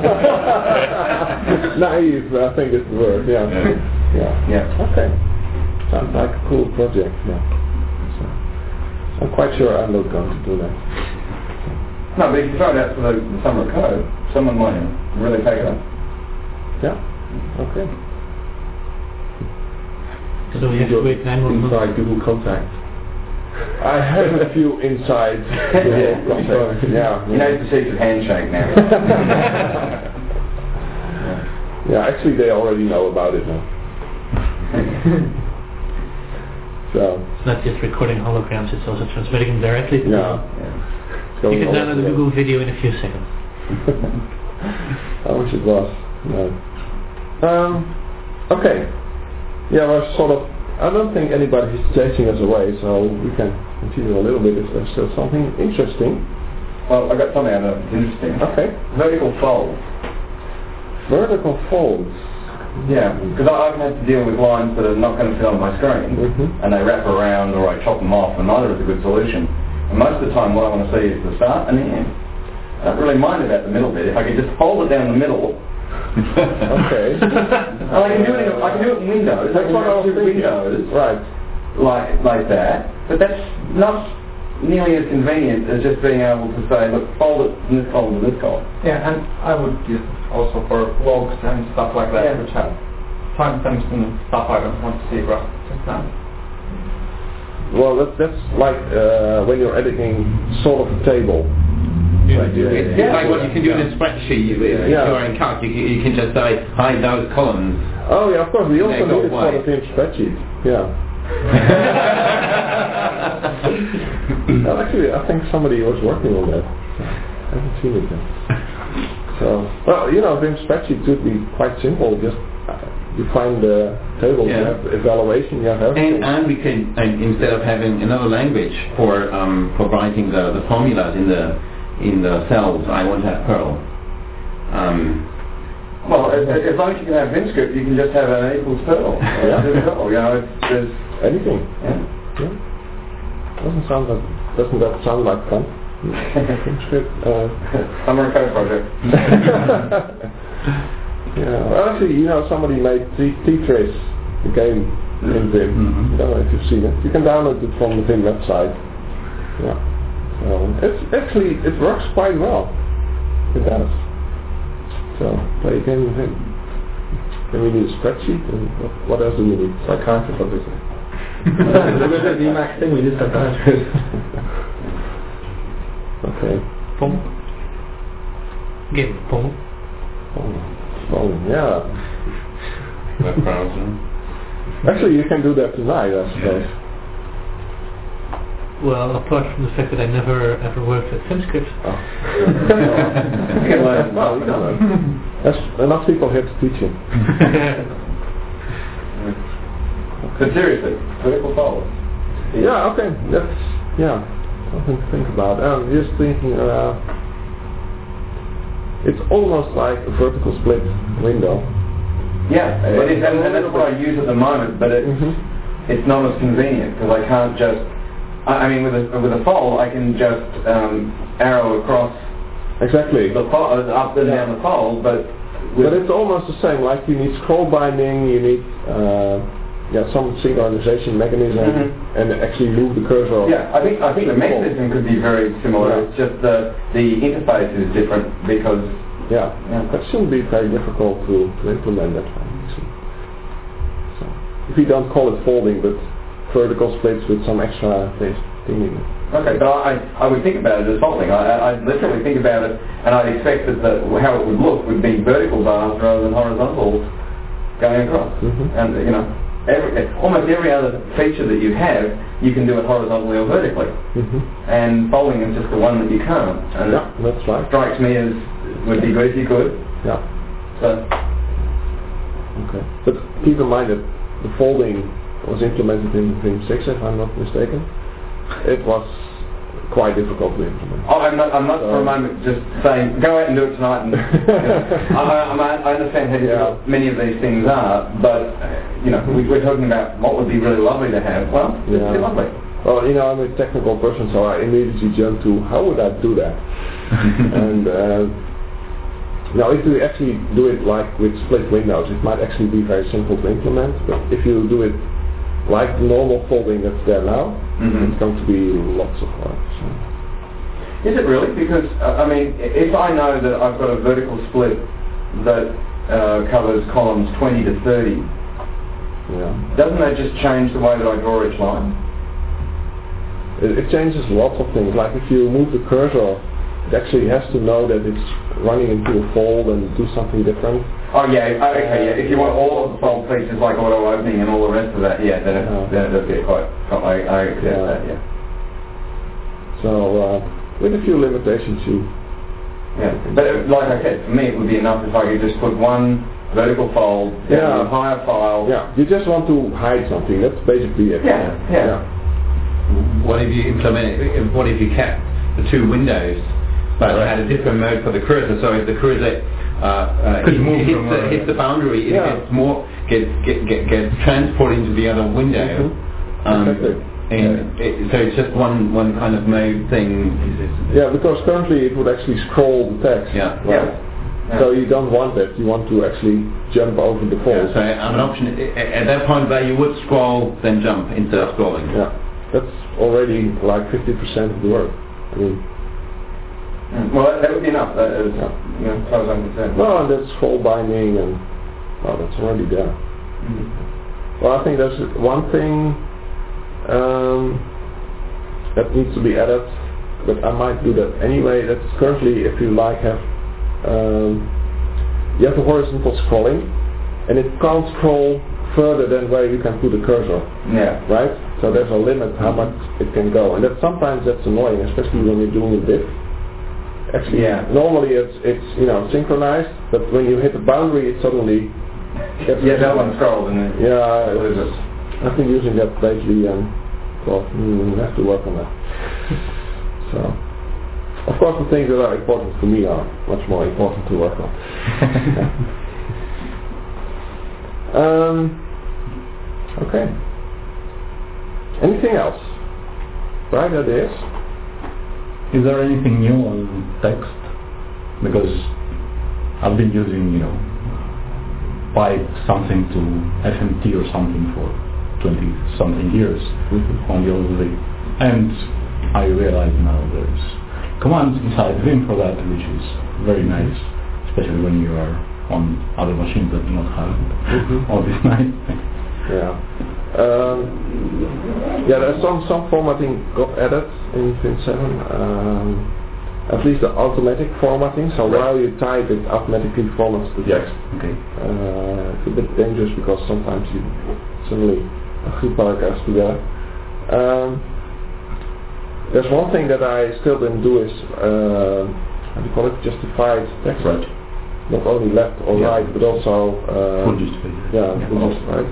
Naive, I think is the word. Yeah. Okay. Sounds like a cool project. Yeah. So, I'm quite sure I'm not going to do that. No, but if you throw it out for the summer code, someone might really take it up. Yeah. Okay. So we have to wait 9 more months. Inside Google Contacts. I have a few insights. Yeah. You know the secret handshake now. Yeah, actually they already know about it now. So It's not just recording holograms, it's also transmitting them directly to yeah. You can download the Google video in a few seconds. I wish it was. No. Okay. Yeah, we're sort of. I don't think anybody is chasing us away, so we can continue a little bit if there's still something interesting. Well, I got something I know that's interesting. Okay. Vertical folds. Vertical folds. Yeah, because I've had to deal with lines that are not going to fit on my screen, and they wrap around or I chop them off, and neither is a good solution. And most of the time, what I want to see is the start and the end. I don't really mind about the middle bit. If I could just fold it down the middle. Okay. And I can do it in Windows. That's what I was thinking. Windows. Right. Like that. But that's not nearly as convenient as just being able to say, look, fold it from this column to this column. Yeah, and I would use it also for logs and stuff like that, which have timestamps and stuff I don't want to see across just now. Well, that's like when you're editing sort of a table. It's like what you can do in a spreadsheet. If you're in Calc, you can just say, hide those columns. Oh yeah, of course. We also go need it for the same spreadsheet. Yeah. Well, actually, I think somebody was working on that. I haven't seen it yet. So, well, Vim spreadsheet could be quite simple. Just you find the table, you have evaluation, you have everything. And we can, instead of having another language for writing the formulas in the cells, I want to have Perl. Well, as long as you can have VimScript, you can just have an equals Perl. Yeah. There's anything. Yeah. Doesn't that sound like fun? VimScript. Summer code project. Yeah. Well, actually, somebody made Tetris, the game in Vim. I don't know if you've seen it. You can download it from the Vim website. Yeah. It works quite well. It does. So play a game with Vim. Then we need a spreadsheet, and what else do we need? Psychiatrist, obviously. With the Emacs thing, we did psychiatrist. Okay. Pong. Game Pong. Pong, yeah. Web browser. Actually, you can do that tonight, I suppose. Well, apart from the fact that I never ever worked at VimScript. Oh. Well, you can learn. There's enough people here to teach you. But seriously, vertical folds. Yeah, okay. That's something to think about. I'm just thinking it's almost like a vertical split window. Yeah, it is, and that's what I use at the moment, but it's not as convenient because I can't just. I mean, with a fold, I can just arrow across. Exactly. The fold, up and down the fold, but it's almost the same. Like you need scroll binding, you need some synchronization mechanism, and actually move the cursor. Yeah, I think the mechanism could be very similar. Yeah. It's just the interface is different because. Yeah, that shouldn't be very difficult to implement that one. So, if you don't call it folding, but vertical splits with some extra thing in it. Okay, but I would think about it as folding. I'd literally think about it, and I'd expect that how it would look would be vertical bars rather than horizontal going across. And almost every other feature that you have, you can do it horizontally or vertically. And folding is just the one that you can't. And that's right. Strikes me as would be good if you could. Yeah. So. Okay, but keep in mind that the folding was implemented in Vim 6, if I'm not mistaken. It was quite difficult to implement. Oh, I'm not for a moment just saying go out and do it tonight. And, I understand how difficult many of these things are, but we're talking about what would be really lovely to have. Well, it's lovely. Well, I'm a technical person, so I immediately jump to how would I do that? And now, if you actually do it like with split windows, it might actually be very simple to implement. But if you do it like the normal folding that's there now, it's going to be lots of work. So. Is it really? Because if I know that I've got a vertical split that covers columns 20 to 30, doesn't that just change the way that I draw each line? It changes lots of things. Like if you move the cursor, it actually has to know that it's running into a fold and do something different. Oh yeah, okay, yeah. If you want all of the fold features like auto opening and all the rest of that, yeah, then it'll get quite. I accept that, yeah. So with a few limitations, yeah. But like I said, for me it would be enough if I could just put one vertical fold down the entire file. Yeah, you just want to hide something. That's basically it. Yeah. What if you what if you kept the two windows, but had a different mode for the cursor? So if the cursor hits the boundary, it gets more gets transported into the other window. Exactly. So it's just one kind of mode thing. Yeah, because currently it would actually scroll the text. Yeah. Right? Yeah. So you don't want that. You want to actually jump over the fold. Yeah, so an option at that point where you would scroll, then jump instead of scrolling. Yeah, that's already like 50% of the work. I mean. Well, that would be enough. As far as I'm concerned. No, and that's fold binding, and that's already there. Well, I think there's one thing that needs to be added, but I might do that anyway. That's currently, if you like, you have the horizontal scrolling, and it can't scroll further than where you can put the cursor. Yeah. Right. So there's a limit how much it can go, and sometimes that's annoying, especially when you're doing a diff. Actually, normally it's synchronized, but when you hit the boundary, it suddenly gets that one scrolls, and I've been using that lately, and we have to work on that. So, of course, the things that are important for me are much more important to work on. Okay. Anything else? Right, that is. Is there anything new on text? Because I've been using, Pipe something to FMT or something for 20 something years on the old Vim, and I realize now there's commands inside Vim for that, which is very nice, especially when you are on other machines that do not have all this nice things. There's some formatting got added in Vim 7. At least the automatic formatting, so while you type it automatically formats the text. Okay. It's a bit dangerous because sometimes you suddenly a few paragraphs together. There's one thing that I still didn't do is how do you call it? Justified text. Right. Not only left or right, but also full justified. Full justified.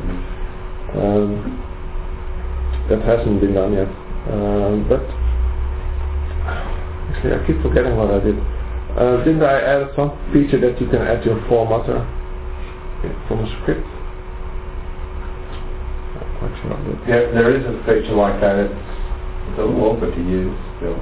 That hasn't been done yet, but. Actually, I keep forgetting what I did. Didn't I add some feature that you can add your formatter from a script? Yeah, there is a feature like that. It's a little awkward to use still.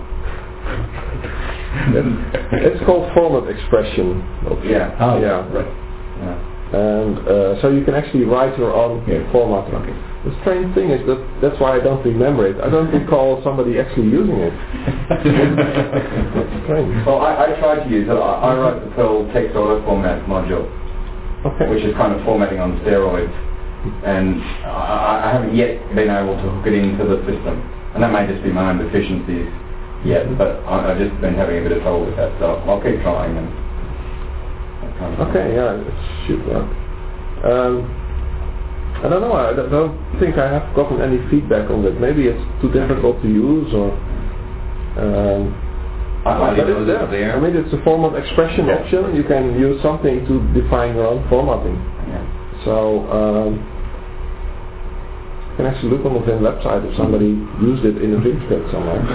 It's called format expression. Yeah. Oh, yeah. Right. Yeah. And so you can actually write your own formatter. Okay. The strange thing is that's why I don't remember it. I don't recall somebody actually using it. That's strange. Well, I tried to use it. I wrote the Perl text auto format module, which is kind of formatting on steroids, and I haven't yet been able to hook it into the system. And that may just be my own deficiencies yet, but I've just been having a bit of trouble with that, so I'll keep trying. And it should work. I don't know, I don't think I have gotten any feedback on that. Maybe it's too difficult to use, or... but it's there. I mean, it's a format expression option. You can use something to define your own formatting. So, you can actually look on the Vim website if somebody used it in a Vim script somewhere.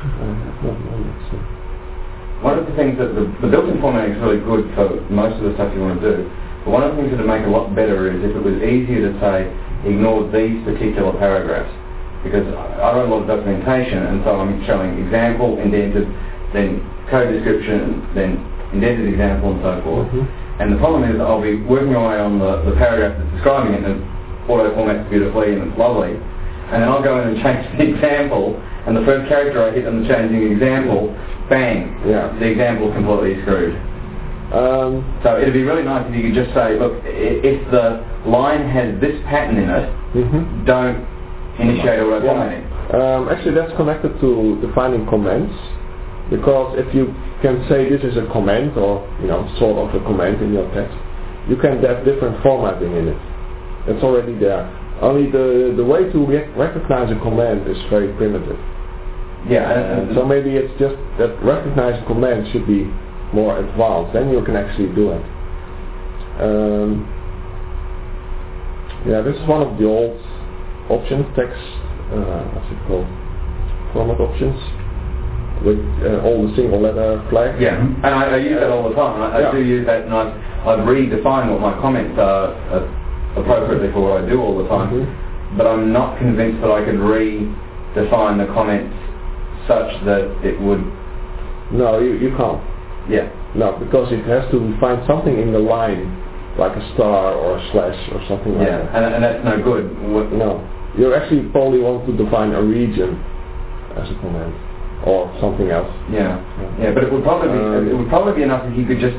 One of the things that the built-in formatting is really good for most of the stuff you want to do. But one of the things that would make it a lot better is if it was easier to say, ignore these particular paragraphs. Because I wrote a lot of documentation, and so I'm showing example, indented, then code description, then indented example, and so forth. And the problem is that I'll be working away on the paragraph that's describing it, and it auto-formats beautifully, and it's lovely. And then I'll go in and change the example, and the first character I hit on the changing example, bang, the example is completely screwed. So it'd be really nice if you could just say, look, if the line has this pattern in it, don't initiate auto-formatting. Actually, that's connected to defining comments, because if you can say this is a comment, or sort of a comment in your text, you can have different formatting in it. It's already there. Only the way to recognize a command is very primitive. Yeah. So maybe it's just that recognize command should be more advanced. Then you can actually do it. This is one of the old options, text, what's it called? Format options with all the single letter flags. Yeah, and I use that all the time. I do use that, and I've redefined what my comments are appropriately for what I do all the time. Mm-hmm. But I'm not convinced that I could redefine the comments such that it would... No, you can't. Yeah. No, because it has to find something in the line, like a star or a slash or something like that. Yeah, and that's no good. No. You actually probably want to define a region as a command, or something else. Yeah, but it would probably be enough if you could just...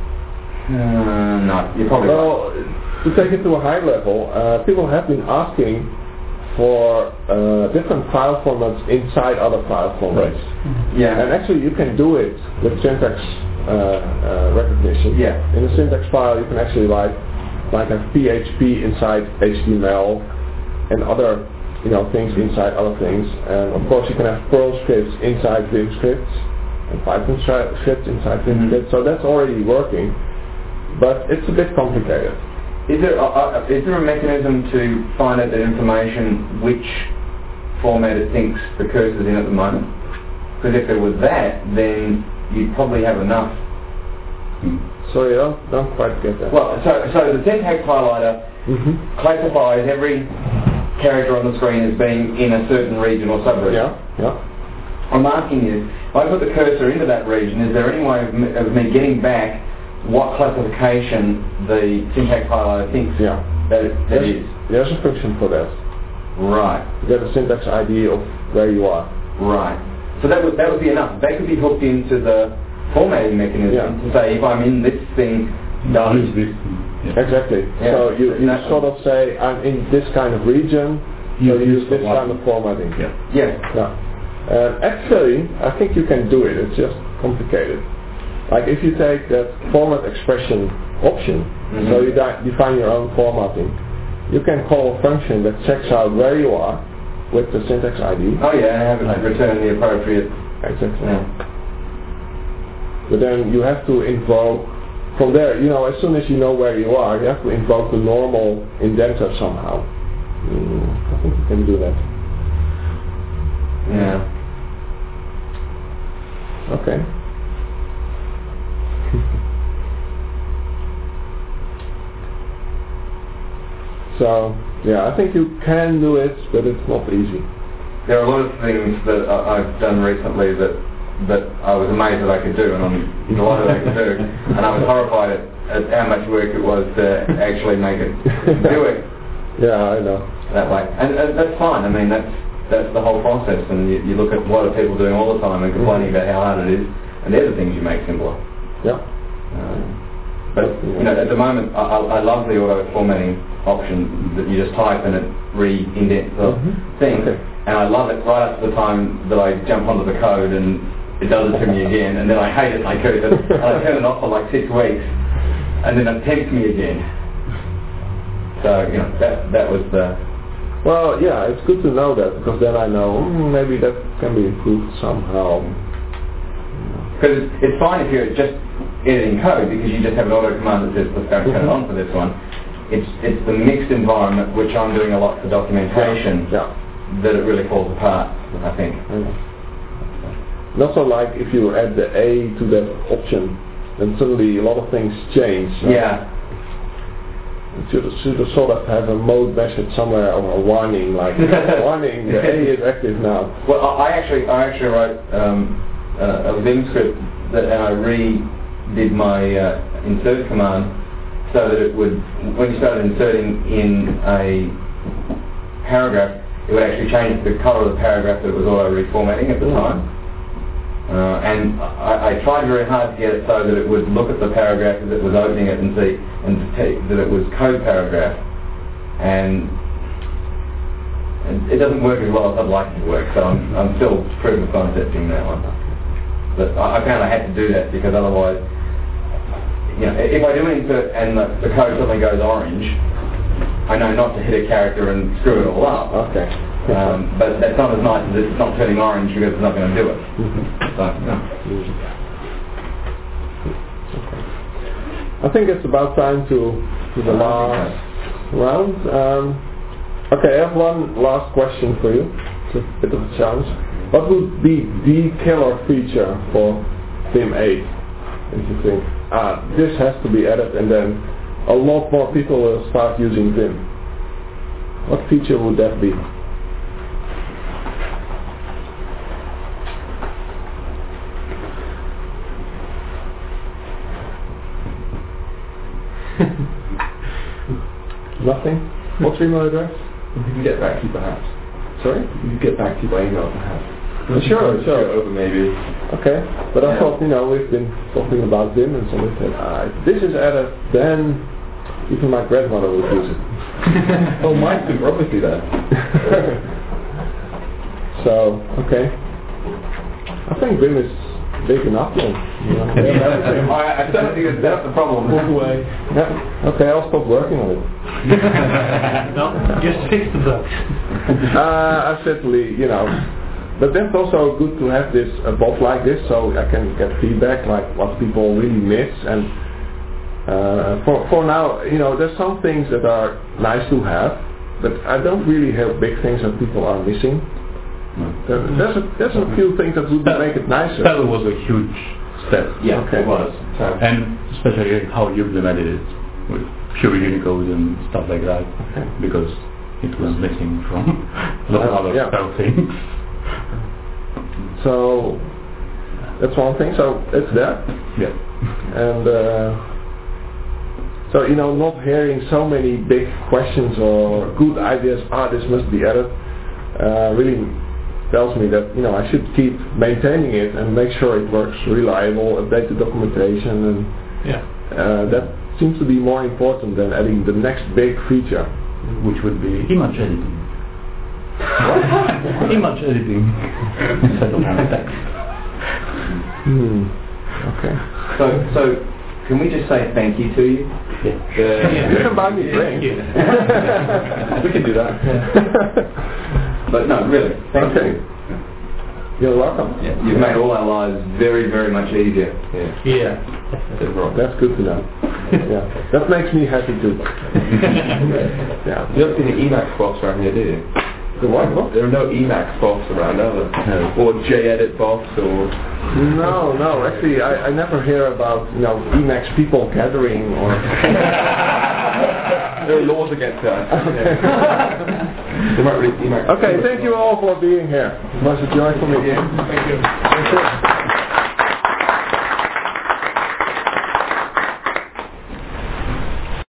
no, you probably... Well, to take it to a high level, people have been asking for different file formats inside other file formats. Right. Yeah. And actually you can do it with syntax recognition. Yeah. In a syntax file you can actually like have PHP inside HTML and other things inside other things. And of course you can have Perl scripts inside Vim scripts and Python scripts inside Vim scripts. So that's already working, but it's a bit complicated. Is there a mechanism to find out that information which format it thinks the cursor's in at the moment? Because if there was that, then you'd probably have enough. Sorry, I don't quite get that. Well, so the syntax highlighter classifies every character on the screen as being in a certain region or subregion. Yeah. I'm asking you, if I put the cursor into that region, is there any way of me getting back what classification the syntax highlighter thinks that is? There's a function for that. Right. You get a syntax ID of where you are. Right. So that would be enough. That could be hooked into the formatting mechanism to say if I'm in this thing, done. Exactly. Yeah. So you sort of say I'm in this kind of region, so you use this kind of formatting. Yeah. Actually, I think you can do it. It's just complicated. Like if you take that format expression option, so you define your own formatting, you can call a function that checks out where you are with the syntax ID. Oh yeah, and have it return the appropriate... Exactly. Yeah. But then you have to invoke, from there, as soon as you know where you are, you have to invoke the normal indenter somehow. I think you can do that. Yeah. Okay. So, I think you can do it, but it's not easy. There are a lot of things that I've done recently that I was amazed that I could do, and I'm delighted I could do, and I was horrified at how much work it was to actually make it do it. Yeah, I know. That way. And that's fine. I mean, that's the whole process, and you look at what are people doing all the time and complaining about how hard it is, and they're the things you make simpler. Yeah. But at the moment, I love the auto formatting option that you just type and it re-indents the thing, and I love it right up to the time that I jump onto the code and it does it to me again, and then I hate it and I curse it, and I turn it off for like 6 weeks, and then it tempts me again. So that was the... Well, yeah, it's good to know that, because then I know maybe that can be improved somehow. Because it's fine if you're just editing code, because you just have an auto command that says let's go turn it on for this one. It's the mixed environment, which I'm doing a lot for documentation, that it really falls apart, I think. And also, like if you add the A to that option, then suddenly a lot of things change. Yeah. You should sort of have a mode message somewhere or a warning, like warning, the A is active now. Well, I actually wrote a Vim script and I redid my insert command so that it would, when you started inserting in a paragraph, it would actually change the colour of the paragraph that it was auto reformatting at the time. And I tried very hard to get it so that it would look at the paragraph as it was opening it and see, and detect that it was code paragraph. And it, I think it came to 100%, and it was 100% correct. And I love it right up to the time that I jumped onto the code and it does it to me again. And then it tempts me again. So, that was the... Well, I actually wrote a It doesn't work as well as I'd like it to work, so I'm still proof of concepting that one. But I found I had to do that because otherwise, if I do insert and the code suddenly goes orange, I know not to hit a character and screw it all up. Okay. But that's not as nice as it's not turning orange because it's not going to do it. So, I think it's about time to the last round. Okay, I have one last question for you. It's a bit of a challenge. What would be the killer feature for Vim 8? If you think, this has to be added and then a lot more people will start using Vim. What feature would that be? Nothing? What's your email address? We can get back to you perhaps. Sorry? We can get back to you by email perhaps. Sure. Over maybe. Okay, but I thought, we've been talking about Vim and somebody said, if this is added, then even my grandmother would use it. Oh, mine could probably do that. So, okay. I think Vim is big enough then. I don't think that's the problem. Yeah. Okay, I'll stop working on it. No, just fix the bugs. I certainly, but that's also good to have this a bot like this, so I can get feedback like what people really miss. And for now, there's some things that are nice to have, but I don't really have big things that people are missing. There's a few things that would make it nicer. That was a huge step. Yeah, okay. It was. And especially how you implemented it with pure Unicode and stuff like that, because it was missing from a lot of other spell things. So that's one thing. So it's there. Yeah. And so not hearing so many big questions or good ideas. This must be added. Really tells me that I should keep maintaining it and make sure it works reliable, update the documentation, and that seems to be more important than adding the next big feature, which would be image editing. What? Image editing instead of text. Okay. So can we just say thank you to you? You can buy me a drink. We can do that. But no, really, thank you. You're welcome. Yeah, you've made all our lives very, very much easier. Yeah. That's good to know. Yeah. That makes me happy too. Yeah. You don't see the Emacs bots around here, do you? The what? There are no Emacs bots around, are there? No. Or JEdit bots or... No. Actually, I never hear about Emacs people gathering or... There are laws against that. Okay, thank you all for being here. It was a joy for me. Thank you.